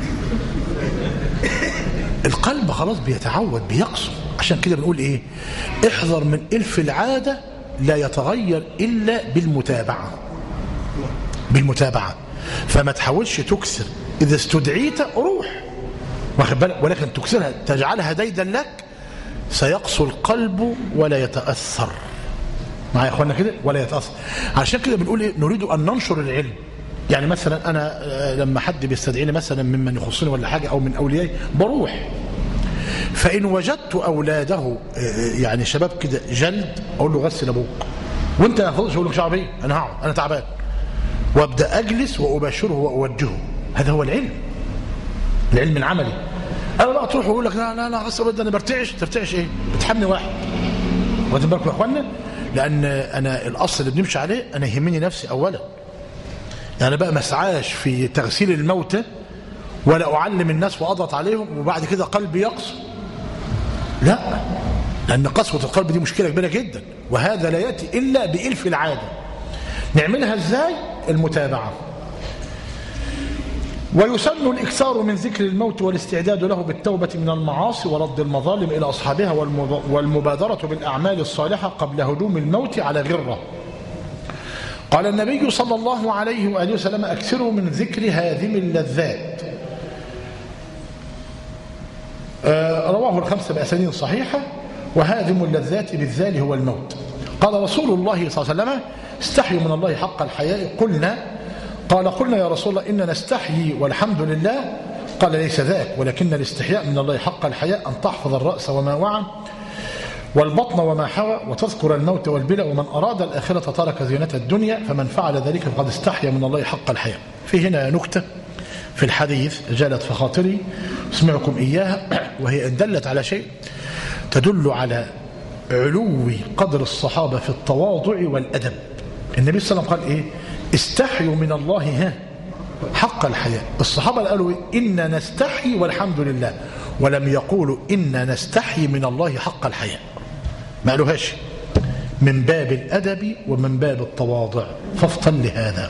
القلب خلاص بيتعود بيقسو. عشان كده بنقول ايه؟ احذر من الف العادة لا يتغير الا بالمتابعة. بالمتابعة. فما تحاولش تكسر، اذا استدعيت روح واخد بالك، ولكن تكسرها تجعلها ديدا لك سيقسو القلب ولا يتأثر. معايا يا اخوانا كده؟ ولا يتأثر. عشان كده بنقول ايه؟ نريد ان ننشر العلم. يعني مثلا انا لما حد بيستدعيني مثلا ممن يخصني ولا حاجه او من اوليائي بروح، فان وجدت اولاده يعني شباب كده جلد اقول له غسل ابوك، وانت يا فضل اقول له شعبي انا هقعد انا تعبان، وابدا اجلس واباشره واوجهه. هذا هو العلم، العلم العملي. انا بقى تروح ويقول لك لا لا لا غسل انا برتعش. ترتعش ايه؟ بتحمي واحد. واخدين بالكم يا اخوانا؟ لان انا الاصل اللي بنمشي عليه انا يهمني نفسي اولا. يعني بقى ما اسعاش في تغسيل الموتى ولا أعلم الناس وأضغط عليهم وبعد كده قلبي يقسو. لا، لأن قسوة القلب دي مشكلة كبيرة جدا، وهذا لا يأتي إلا بإلف العادة. نعملها إزاي؟ المتابعة. ويسن الإكثار من ذكر الموت والاستعداد له بالتوبة من المعاصي ورد المظالم إلى أصحابها والمبادرة بالأعمال الصالحة قبل هجوم الموت على غرة. قال النبي صلى الله عليه وآله وسلم: أكثروا من ذكر هادم اللذات. آه رواه الخمسة بأسانيد صحيحة. وهادم اللذات بالذال هو الموت. قال رسول الله صلى الله عليه وسلم: استحيوا من الله حق الحياء. قلنا قال قلنا يا رسول الله إننا نستحيي والحمد لله. قال ليس ذاك، ولكن الاستحياء من الله حق الحياء أن تحفظ الرأس وما وعى والبطن وما حوى وتذكر الموت والبلاء، ومن أراد الآخرة ترك زينة الدنيا، فمن فعل ذلك فقد استحيا من الله حق الحياء. في هنا نكتة في الحديث جالت في خاطري اسمعكم إياها، وهي إن دلت على شيء تدل على علو قدر الصحابة في التواضع والأدب. النبي صلى الله عليه وسلم قال إيه؟ استحيوا من الله ها حق الحياء. الصحابة قالوا إن نستحي والحمد لله، ولم يقولوا إن نستحي من الله حق الحياء، ما قالوهاش، من باب الأدب ومن باب التواضع. فافطن لهذا.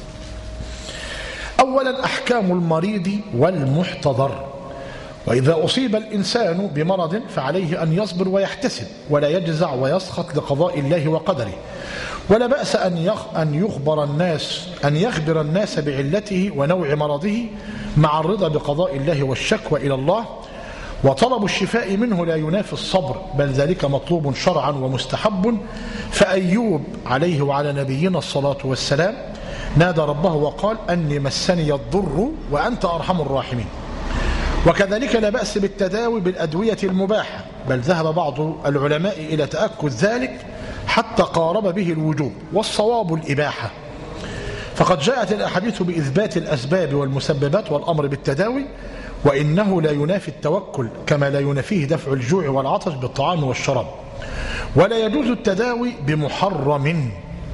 أولا أحكام المريض والمحتضر. وإذا أصيب الإنسان بمرض فعليه أن يصبر ويحتسب ولا يجزع ويسخط لقضاء الله وقدره، ولا بأس أن يخبر الناس أن يخبر الناس بعلته ونوع مرضه مع الرضا بقضاء الله والشكوى إلى الله. وطلب الشفاء منه لا ينافي الصبر، بل ذلك مطلوب شرعا ومستحب. فأيوب عليه وعلى نبينا الصلاة والسلام نادى ربه وقال أني مسني الضر وأنت أرحم الراحمين. وكذلك لا بأس بالتداوي بالأدوية المباحة، بل ذهب بعض العلماء إلى تأكد ذلك حتى قارب به الوجوب، والصواب الإباحة. فقد جاءت الأحاديث بإثبات الأسباب والمسببات والأمر بالتداوي، وإنه لا ينافي التوكل كما لا ينافيه دفع الجوع والعطش بالطعام والشراب. ولا يجوز التداوي بمحرم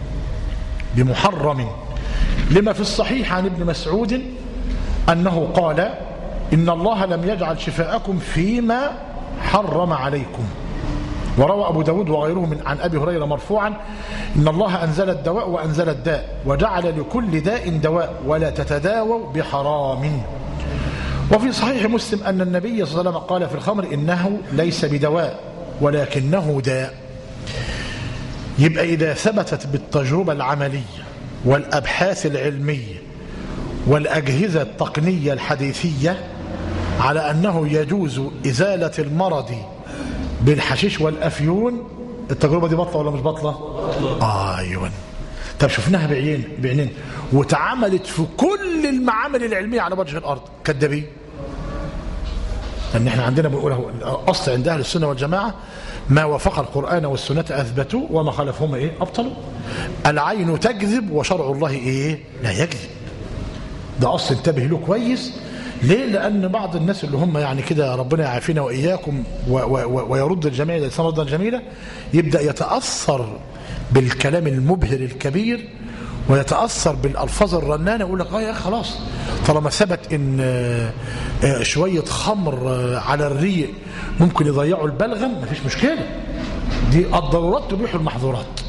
بمحرم لما في الصحيح عن ابن مسعود أنه قال إن الله لم يجعل شفاءكم فيما حرم عليكم. وروى أبو داود وغيره من عن أبي هريرة مرفوعا إن الله أنزل الدواء وأنزل الداء وجعل لكل داء دواء ولا تتداووا بحرام. وفي صحيح مسلم أن النبي صلى الله عليه وسلم قال في الخمر إنه ليس بدواء ولكنه داء. يبقى إذا ثبتت بالتجربة العملية والأبحاث العلمية والأجهزة التقنية الحديثية على أنه يجوز إزالة المرض بالحشيش والأفيون، التجربة دي بطلة ولا مش بطلة؟ آه أيوة. طب شفناها بعين بعينين وتعملت في كل المعامل العلمية على وجه الأرض، كدابين. لأن احنا عندنا بنقوله أصل عند أهل السنة والجماعة ما وافق القرآن والسنة أثبتوا وما خالفهما إيه أبطلوا. العين تكذب وشرع الله إيه لا يكذب. ده أصل انتبه له كويس. ليه؟ لأن بعض الناس اللي هم يعني كده ربنا يعافينا وإياكم ويرد الجميع إلى الإسلام ردا جميلا يبدأ يتأثر بالكلام المبهر الكبير ويتأثر بالألفاظ الرنانة يقول لك اه يا خلاص طالما ثبت إن شوية خمر على الريق ممكن يضيعوا البلغم مفيش مشكلة. دي الضرورات تبيح المحظورات.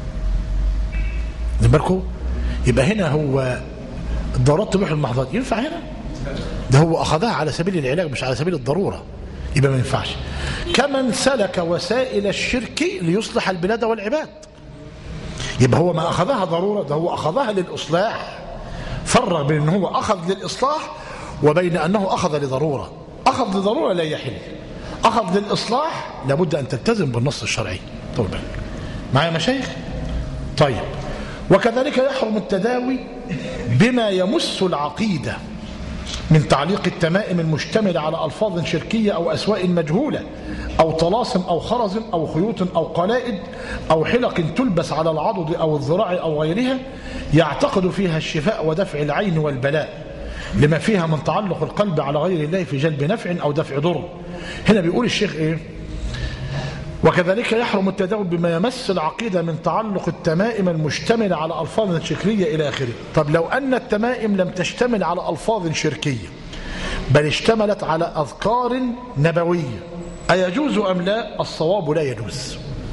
بالكم يبقى هنا هو الضرورات تبيح المحظورات ينفع هنا؟ ده هو أخذها على سبيل العلاج مش على سبيل الضرورة، يبقى ما ينفعش. كمن سلك وسائل الشرك ليصلح البلاد والعباد، يبقى هو ما أخذها ضرورة، ده هو أخذها للإصلاح. فرق بين أنه هو أخذ للإصلاح وبين أنه أخذ لضرورة. أخذ لضرورة لا يحل، أخذ للإصلاح لابد أن تلتزم بالنص الشرعي. طبعا معايا مشايخ؟ طيب. وكذلك يحرم التداوي بما يمس العقيدة من تعليق التمائم المشتملة على ألفاظ شركية أو أسواء مجهولة أو طلاسم أو خرز أو خيوط أو قلائد أو حلق تلبس على العضد أو الذراع أو غيرها يعتقد فيها الشفاء ودفع العين والبلاء لما فيها من تعلق القلب على غير الله في جلب نفع أو دفع ضر. هنا بيقول الشيخ إيه؟ وكذلك يحرم التداوي بما يمس العقيدة من تعلق التمائم المشتملة على ألفاظ شركية إلى آخره. طب لو أن التمائم لم تشتمل على ألفاظ شركية بل اشتملت على أذكار نبوية أيجوز أم لا؟ الصواب لا يجوز.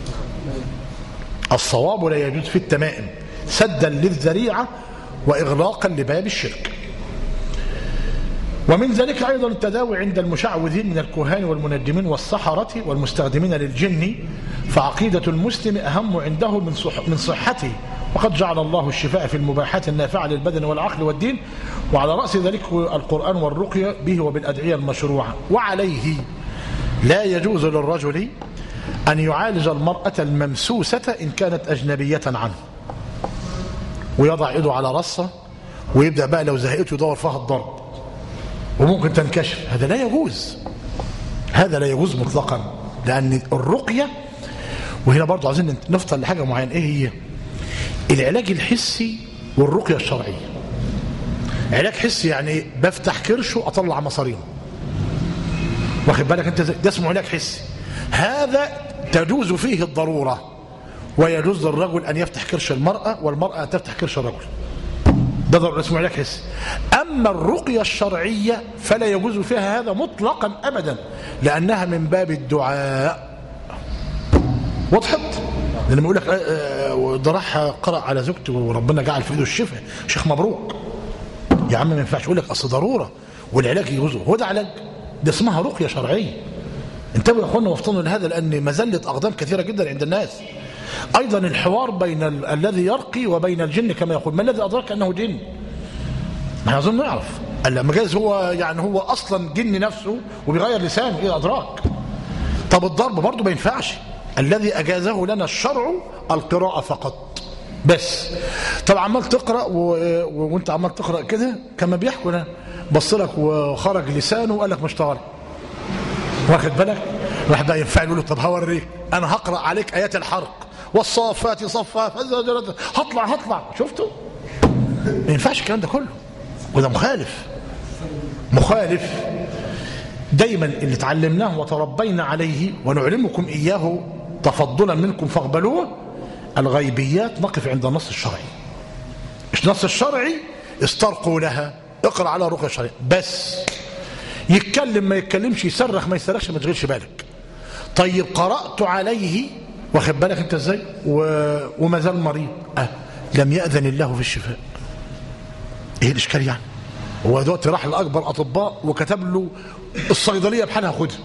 الصواب لا يجوز في التمائم سدا للذريعة وإغلاقا لباب الشرك. ومن ذلك أيضا التداوي عند المشعوذين من الكهان والمنجمين والسحرة والمستخدمين للجن، فعقيدة المسلم أهم عنده من صح من صحته، وقد جعل الله الشفاء في المباحات النافعة للبدن والعقل والدين، وعلى رأس ذلك القرآن والرقية به وبالأدعية المشروعة. وعليه لا يجوز للرجل أن يعالج المرأة الممسوسة إن كانت أجنبية عنه ويضع يده على رأسها ويبدأ بقى لو زهقته يدور فيها الضرب وممكن تنكشف. هذا لا يجوز، هذا لا يجوز مطلقا. لأن الرقية، وهنا برضو عايزين نفصل لحاجة معينة، إيه هي؟ العلاج الحسي والرقية الشرعية. علاج حسي يعني إيه؟ بفتح كرشه أطلع مصارينه، واخد بالك أنت؟ ده اسمه علاج حسي. هذا تجوز فيه الضرورة، ويجوز للرجل أن يفتح كرش المرأة والمرأة أن تفتح كرش الرجل. ده ضرر اسمه علاج حسي. أما الرقية الشرعية فلا يجوز فيها هذا مطلقا أبدا، لأنها من باب الدعاء. وضحت؟ لما يقول لك ده راح قرأ على زوجته وربنا جعل في ايده الشفاء، شيخ مبروك يا عم. ما ينفعش يقول لك اصل ضروره والعلاج يجوز. هو ده علاج؟ ده اسمها رقيه شرعيه. انتبهوا يا اخوانا وافطنوا لهذا، لان مزله اقدام كثيره جدا عند الناس. ايضا الحوار بين ال... الذي يرقي وبين الجن كما يقول. ما الذي ادراك انه جن؟ ما اظن نعرف. المجاز هو يعني هو اصلا جن نفسه وبيغير لسانه، ايه ادراك؟ طب الضرب برضه ما ينفعش. الذي اجازه لنا الشرع القراءه فقط بس. طب عمال تقرا و... و... وانت عمال تقرا كده كما بيحكوا لنا، بص لك وخرج لسانه وقال لك مش طالع، واخد بالك؟ واحد بقى ينفع يقول له طب هوريك انا هقرا عليك ايات الحرق والصافات صفا هطلع هطلع. شفتوا؟ ما ينفعش الكلام ده كله، وده مخالف مخالف. دايما اللي تعلمناه وتربينا عليه ونعلمكم اياه تفضلا منكم فاقبلوه، الغيبيات نقف عند النص الشرعي. مش نص الشرعي استرقوا لها، اقرا على رقيه شرعيه بس. يتكلم ما يتكلمش، يصرخ ما يصرخش، ما تشغلش بالك. طيب قرات عليه، واخد بالك انت ازاي؟ و... وما زال مريض، أه. لم يأذن الله في الشفاء. ايه الاشكال يعني؟ هو دلوقتي راح لاكبر اطباء وكتب له الصيدليه بحالها خدها،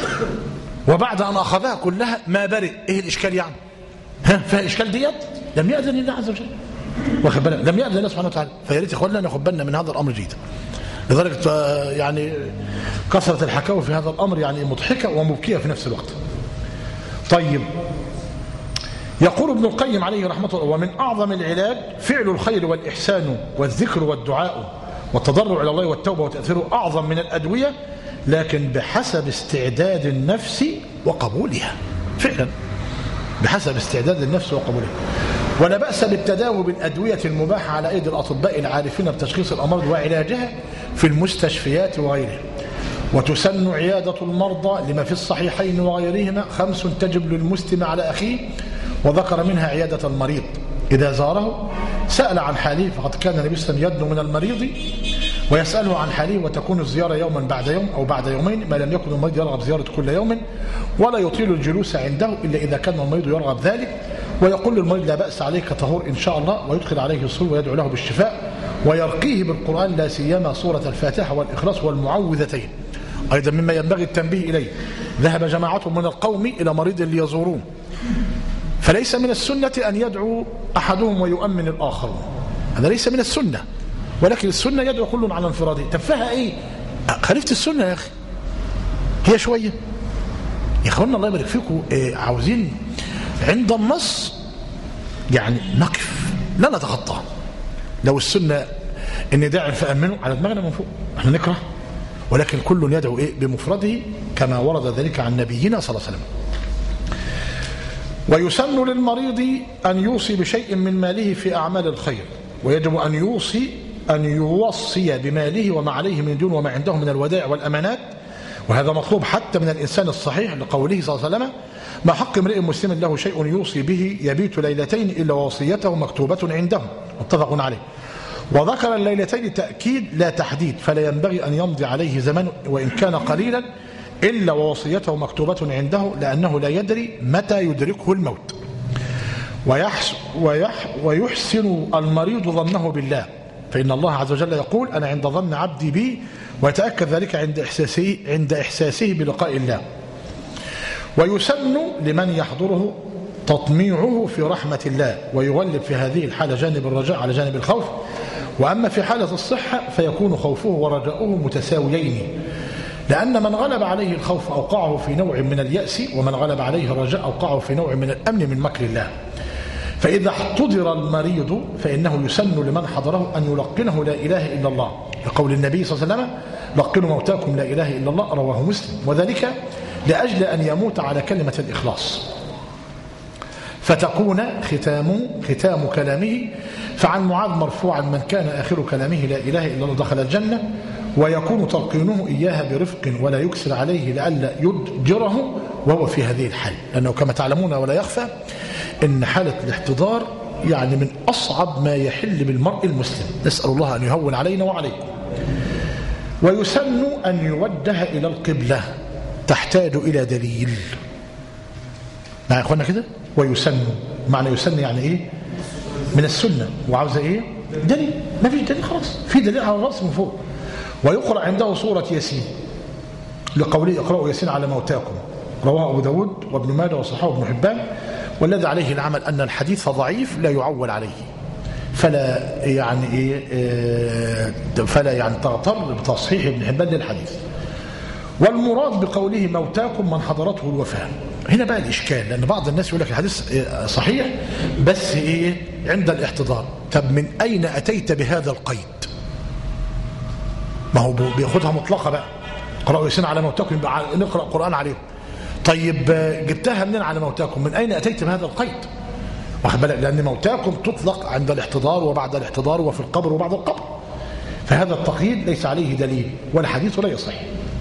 وبعد ان اخذها كلها ما برئ. ايه الاشكال يعني؟ ها فيها اشكال ديت؟ لم يأذن الله عز وجل، واخد بالك؟ لم يأذن الله سبحانه وتعالى. فيا ريت اخواننا ناخد بالنا من هذا الامر جيدا. لذلك يعني كثره الحكاوي في هذا الامر يعني مضحكه ومبكيه في نفس الوقت. طيب، يقول ابن القيم عليه رحمه الله: ومن اعظم العلاج فعل الخير والاحسان والذكر والدعاء والتضرع الى الله والتوبه، وتاثيره اعظم من الادويه، لكن بحسب استعداد النفس وقبولها. فعلا بحسب استعداد النفس وقبولها. ولا بأس بالتداوي بالأدوية المباحة على أيدي الأطباء العارفين بتشخيص الأمراض وعلاجها في المستشفيات وغيرها. وتسن عيادة المرضى لما في الصحيحين وغيرهما خمس تجب للمسلم على أخيه، وذكر منها عيادة المريض إذا زاره سأل عن حاله، فقد كان النبي صلى الله عليه وسلم يدنو من المريض ويسأله عن حاله، وتكون الزيارة يوما بعد يوم أو بعد يومين، ما لم يكن المريض يرغب زيارة كل يوم، ولا يطيل الجلوس عنده إلا إذا كان المريض يرغب ذلك. ويقول للمريض: لا بأس عليك طهور إن شاء الله، ويدخل عليه السرور ويدعو له بالشفاء، ويرقيه بالقرآن لا سيما سورة الفاتحة والإخلاص والمعوذتين. أيضا مما ينبغي التنبيه إليه: ذهب جماعة من القوم إلى مريض ليزوروه، فليس من السنة أن يدعو أحدهم ويؤمن الآخر، هذا ليس من السنة، ولكن السنة يدعو كل على انفراده. طب فيها إيه؟ خالفت السنة يا أخي، هي شوية يا أخوانا الله يبارك فيكم. إيه عاوزين عند النص يعني نقف لا نتخطى. لو السنة إن داعي فأمنوا على دماغنا من فوق، احنا نكره، ولكن كل يدعو إيه بمفرده كما ورد ذلك عن نبينا صلى الله عليه وسلم. ويسن للمريض أن يوصي بشيء من ماله في أعمال الخير، ويجب أن يوصي أن يوصي بماله وما عليه من دون وما عنده من الودائع والأمانات، وهذا مطلوب حتى من الإنسان الصحيح، لقوله صلى الله عليه وسلم: ما حق امرئ مسلم له شيء يوصي به يبيت ليلتين إلا ووصيته مكتوبة عنده، متفق عليه. وذكر الليلتين تأكيد لا تحديد، فلا ينبغي أن يمضي عليه زمن وإن كان قليلا إلا ووصيته مكتوبة عنده، لأنه لا يدري متى يدركه الموت. ويحس ويح ويحسن المريض ظنه بالله، فإن الله عز وجل يقول: أنا عند ظن عبدي بي، ويتأكد ذلك عند إحساسه عند إحساسه بلقاء الله. ويسن لمن يحضره تطميعه في رحمة الله، ويغلب في هذه الحالة جانب الرجاء على جانب الخوف. وأما في حالة الصحة فيكون خوفه ورجاؤه متساويين، لأن من غلب عليه الخوف أوقعه في نوع من اليأس، ومن غلب عليه الرجاء أوقعه في نوع من الأمن من مكر الله. فإذا احتضر المريض فإنه يسن لمن حضره أن يلقنه لا إله إلا الله، لقول النبي صلى الله عليه وسلم: لقنوا موتاكم لا إله إلا الله، رواه مسلم. وذلك لأجل أن يموت على كلمة الإخلاص، فتكون ختام ختام كلامه. فعن معاذ مرفوعا: من كان آخر كلامه لا إله إلا الله دخل الجنة. ويكون تلقينه إياها برفق ولا يكسر عليه لئلا يضجره وهو في هذه الحال، لأنه كما تعلمون ولا يخفى إن حالة الاحتضار يعني من أصعب ما يحل بالمرء المسلم، نسأل الله أن يهون علينا وعليكم. ويسن أن يوجه إلى القبلة، تحتاج إلى دليل. مع إخوانا كده؟ ويسن، معنى يسن يعني إيه؟ من السنة، وعاوزة إيه؟ دليل. ما فيش دليل خلاص، في دليل على الرأس من فوق. ويقرأ عنده سورة ياسين لقوله اقرأوا ياسين على موتاكم، رواه أبو داود وابن ماجه وصححه ابن حبان. والذي عليه العمل أن الحديث ضعيف لا يعول عليه، فلا يعني إيه فلا يعني تغتر بتصحيح ابن حبان للحديث. والمراد بقوله موتاكم من حضرته الوفاة. هنا بقى الإشكال، لأن بعض الناس يقول لك الحديث صحيح بس إيه عند الاحتضار. طب من أين أتيت بهذا القيد؟ ما هو بياخدها مطلقة بقى، قرأوا ياسين على موتاكم نقرأ قرآن عليهم. طيب جبتها منين على موتاكم؟ من أين أتيت بهذا القيد؟ واخد بالك، لأن موتاكم تطلق عند الاحتضار وبعد الاحتضار وفي القبر وبعد القبر، فهذا التقييد ليس عليه دليل والحديث لا يصح.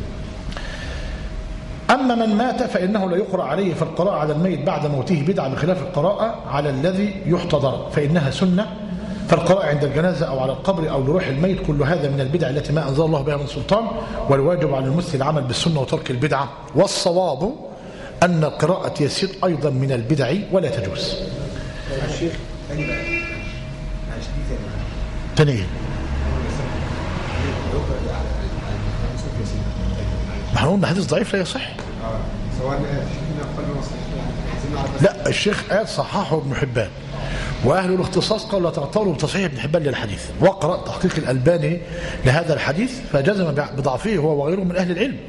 أما من مات فإنه لا يقرأ عليه، فالقراءة على الميت بعد موته بدعة بخلاف القراءة على الذي يحتضر فإنها سنة. فالقراءة عند الجنازة أو على القبر أو لروح الميت كل هذا من البدع التي ما أنزل الله بها من سلطان، والواجب على المسلم العمل بالسنة وترك البدعة. والصواب أن قراءة ياسين أيضا من البدع ولا تجوز. الشيخ ثانيا ما احنا قلنا حديث ضعيف لا يصح. لا، الشيخ قال صححه ابن حبان، واهل الاختصاص قالوا لا تغتروا بتصحيح ابن حبان للحديث. واقرأ تحقيق الألباني لهذا الحديث فجزم بضعفه هو وغيره من اهل العلم.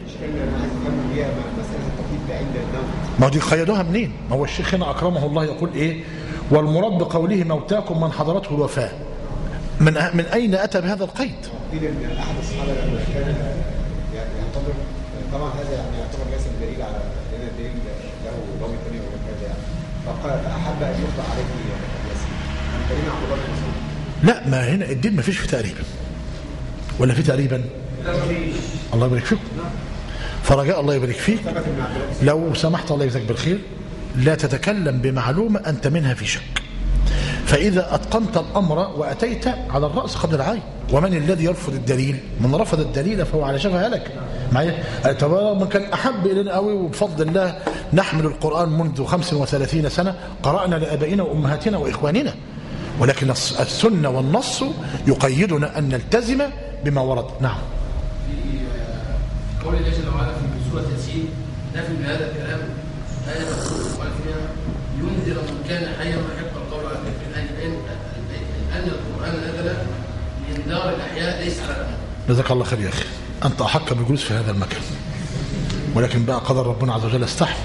ما دي قيدوها منين؟ ما هو الشيخ هنا اكرمه الله يقول ايه؟ والمراد بقوله موتاكم من حضرته الوفاة، من من اين اتى بهذا القيد؟ قيل ان احد الصحابه لما كان يعتبر، طبعا هذا يعني يعتبر ليس دليل على لان الدليل له ضابط ثاني وكذا يعني، فقال فاحب ان يقرا عليه ياسين. كلمه عبد الله بن مسعود. لا، ما هنا الدين ما فيش في تقريبا ولا في تقريبا. الله يبارك فيكم. فرجاء الله يبارك فيك لو سمحت الله يجزاك بالخير لا تتكلم بمعلومة أنت منها في شك، فإذا أتقنت الأمر وأتيت على الرأس قبل العين. ومن الذي يرفض الدليل؟ من رفض الدليل فهو على شفا هلك. معايا؟ من كان أحب إلينا قوي وبفضل الله نحمل القرآن منذ خمس وثلاثين سنة، قرأنا لآبائنا وأمهاتنا وإخواننا، ولكن السنة والنص يقيدنا أن نلتزم بما ورد. نعم. قول الله جل وعلا في سورة ياسين نفي بهذا الكلام آية القرآن فيها ينذر من كان حيا ويحق القول على الكافرين، أن القرآن نزل لإنذار الأحياء ليس على الأموات. جزاك الله خير يا أخي، أنت أحق بالجلوس في هذا المكان، ولكن بقى قدر ربنا عز وجل استحفظ.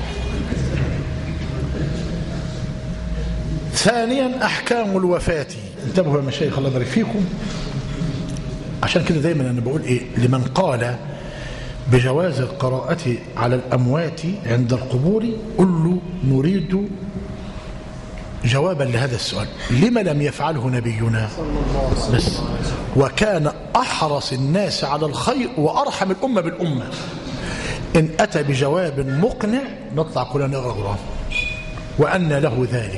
ثانيا أحكام الوفاة. انتبهوا يا مشايخ الله يبارك فيكم، عشان كده دايما أنا بقول إيه لمن قال بجواز القراءة على الأموات عند القبور، قل له نريد جوابا لهذا السؤال، لما لم يفعله نبينا بس وكان أحرص الناس على الخير وأرحم الأمة بالأمة؟ إن أتى بجواب مقنع نطلع كلنا نقرأ قرآن وأن له ذلك.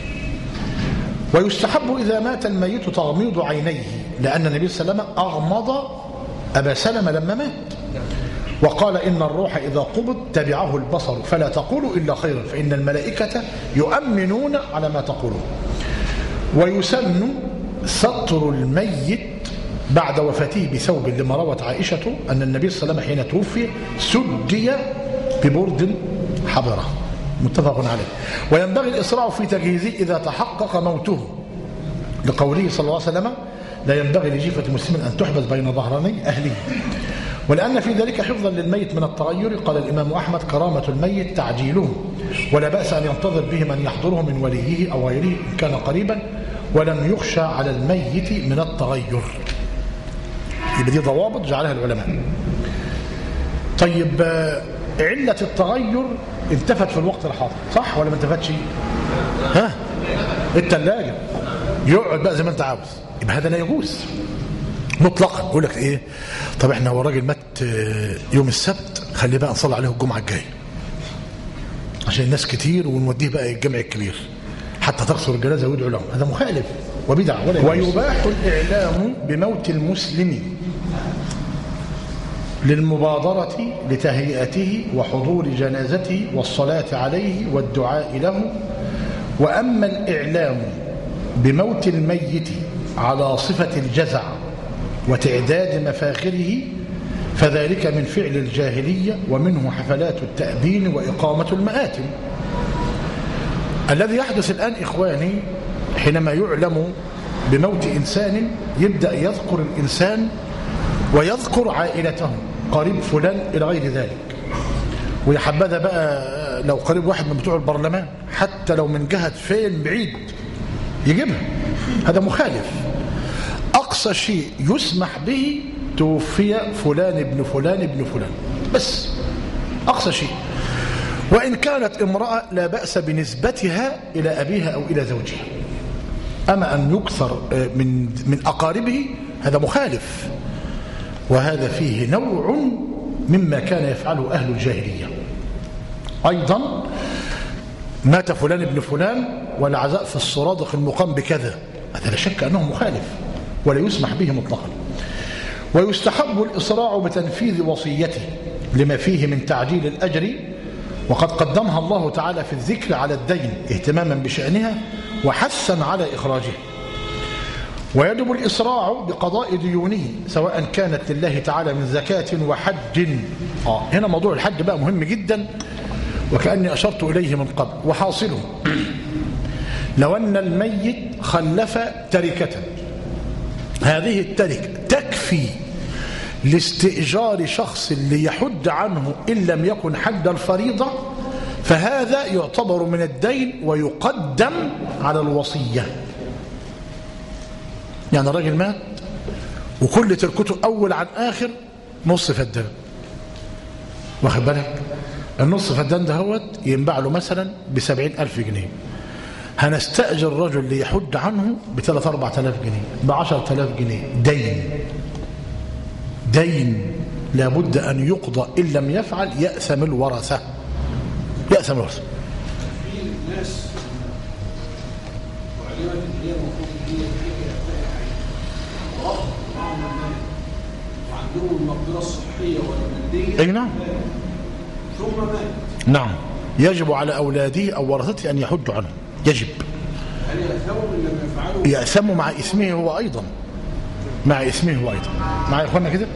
ويستحب إذا مات الميت تغميض عينيه، لأن النبي صلى الله عليه وسلم أغمض أبا سلمة لما مات، وقال إن الروح إذا قبض تبعه البصر فلا تقولوا إلا خيرا فإن الملائكة يؤمنون على ما تقولون. ويسن ستر الميت بعد وفاته بثوب، لما روت عائشة أن النبي صلى الله عليه وسلم حين توفي سدي ببرد حبرة، متفق عليه. وينبغي الإسراع في تجهيزه إذا تحقق موته، لقوله صلى الله عليه وسلم لا ينبغي لجيفة مسلم أن تحبس بين ظهراني أهله. ولأن في ذلك حفظا للميت من التغير، قال الإمام أحمد كرامة الميت تعجيله، ولا بأس أن ينتظر به من يحضره من وليه أو غيره إن كان قريبا، ولم يخشى على الميت من التغير. يبقى دي ضوابط جعلها العلماء. طيب علة التغير انتفت في الوقت الحاضر صح ولا ما انتفتش؟ ها الثلاجة يقعد بقى زي ما انت عاوز، يبقى هذا لا يجوز مطلقا. يقول لك ايه؟ طب احنا هو الراجل مات يوم السبت، خليه بقى نصلي عليه الجمعه الجايه عشان الناس كتير ونوديه بقى الجامع الكبير. حتى تقصر الجنازة ويدعو لهم، هذا مخالف وبدع. ويباح الإعلام بموت المسلم للمبادرة لتهيئته وحضور جنازته والصلاة عليه والدعاء له. وأما الإعلام بموت الميت على صفة الجزع وتعداد مفاخره فذلك من فعل الجاهلية، ومنه حفلات التأبين وإقامة المآتم. الذي يحدث الآن إخواني حينما يعلم بموت إنسان يبدأ يذكر الإنسان ويذكر عائلته، قريب فلان إلى غير ذلك، ويحبذا بقى لو قريب واحد من بتوع البرلمان حتى لو من جهة فين بعيد يجيبها. هذا مخالف. أقصى شيء يسمح به توفي فلان ابن فلان ابن فلان، بس أقصى شيء. وإن كانت امرأة لا بأس بنسبتها إلى أبيها أو إلى زوجها. أما أن يكثر من من أقاربه هذا مخالف، وهذا فيه نوع مما كان يفعله أهل الجاهلية. أيضا مات فلان ابن فلان والعزاء في الصرادق المقام بكذا، هذا لا شك أنه مخالف ولا يسمح به مطلقا. ويستحب الإسراع بتنفيذ وصيته لما فيه من تعجيل الأجر، وقد قدمها الله تعالى في الذكر على الدين اهتماما بشأنها وحثا على إخراجه. ويجب الإسراع بقضاء ديونه سواء كانت لله تعالى من زكاة وحج. آه هنا موضوع الحج بقى مهم جدا، وكأني أشرت إليه من قبل. وحاصله لو أن الميت خلف تركة، هذه التركة تكفي لاستئجار شخص ليحج عنه إن لم يكن حج الفريضة، فهذا يعتبر من الدين ويقدم على الوصية. يعني الراجل مات وكل تركته أول عن آخر نص فدان، واخد بالك؟ النص فدان ده هو ينباع له مثلا بسبعين ألف جنيه، هنستأجر رجل ليحج عنه بثلاث أربعة آلاف جنيه، بعشرة آلاف جنيه. دين دين لابد أن يقضى، إن لم يفعل يأثم الورثة. يأثم الورثة. في ناس وعلمت ان هي المفروض هي هي وعندهم المقدرة الصحية والمادية. أي نعم. ثم مات. نعم، يجب على أولاده أو ورثته أن يحجوا عنه، يجب. هل يأثموا إن لم يفعلوا؟ يأثموا مع اسمه هو أيضا، مع اسمه هو أيضا. مع إخواننا كده.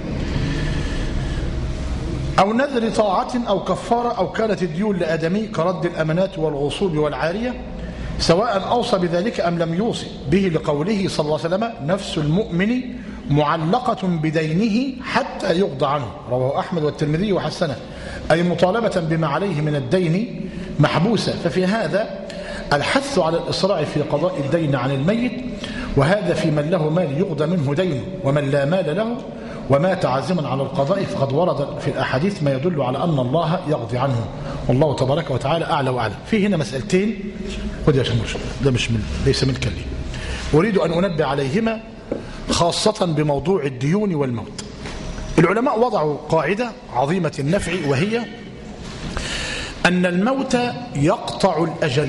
أو نذر طاعة أو كفارة، أو كانت الديون لآدمي كرد الأمانات والغصوب والعارية، سواء أوصى بذلك أم لم يوصي به، لقوله صلى الله عليه وسلم: نفس المؤمن معلقة بدينه حتى يقضى عنه، رواه أحمد والترمذي وحسنه، أي مطالبة بما عليه من الدين محبوسة. ففي هذا الحث على الإسراع في قضاء الدين عن الميت، وهذا في من له مال يقضى منه دين، ومن لا مال له ومات عازما على القضاء فقد ورد في الأحاديث ما يدل على أن الله يقضي عنه، والله تبارك وتعالى أعلى وأعلم. في هنا مسألتين، خذ يا شموش، ده مش من ليس من كلي، أريد أن أنبه عليهما خاصة بموضوع الديون والموت. العلماء وضعوا قاعدة عظيمة النفع، وهي أن الموت يقطع الأجل.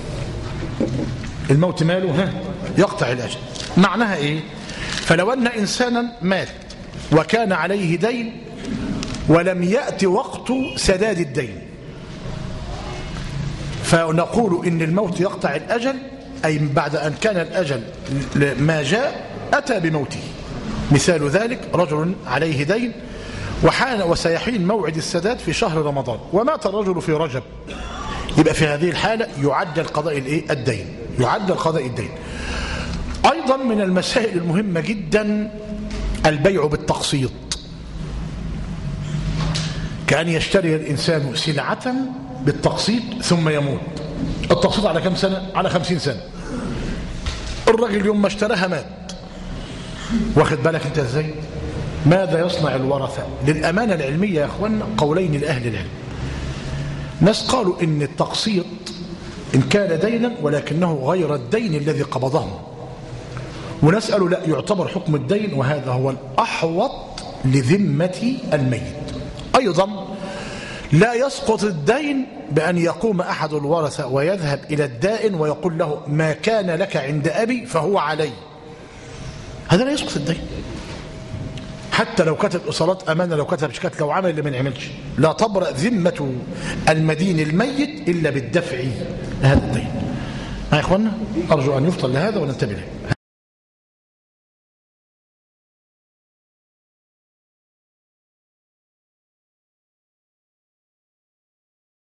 الموت ماله ها؟ يقطع الأجل. معناها إيه؟ فلو أن إنسانا مات وكان عليه دين ولم يأتي وقت سداد الدين، فنقول إن الموت يقطع الأجل، أي بعد أن كان الأجل ما جاء أتى بموته. مثال ذلك رجل عليه دين وحان وسيحين موعد السداد في شهر رمضان، ومات الرجل في رجب، يبقى في هذه الحالة يعجل قضاء الايه؟ الدين، يعجل قضاء الدين. أيضا من المسائل المهمة جدا البيع بالتقسيط، كأن يشتري الإنسان سلعة بالتقسيط ثم يموت. التقسيط على كم سنة؟ على خمسين سنة. الرجل يوم ما اشتراها مات، واخد بالك انت ازاي؟ ماذا يصنع الورثة؟ للأمانة العلمية يا أخوانا قولين لأهل العلم. ناس قالوا إن التقسيط إن كان دينا ولكنه غير الدين الذي قبضه، وناس قالوا لا، يعتبر حكم الدين، وهذا هو الأحوط لذمة الميت. أيضا لا يسقط الدين بأن يقوم أحد الورثة ويذهب إلى الدائن ويقول له ما كان لك عند أبي فهو علي. هذا لا يسقط الدين، حتى لو كتب أصالات أمانة، لو كتب شكات، لو عمل اللي ما نعملش، لا تبرأ ذمة المدين الميت إلا بالدفع هذا الدين. يا إخوانا أرجو أن يفضل لهذا وننتبه له.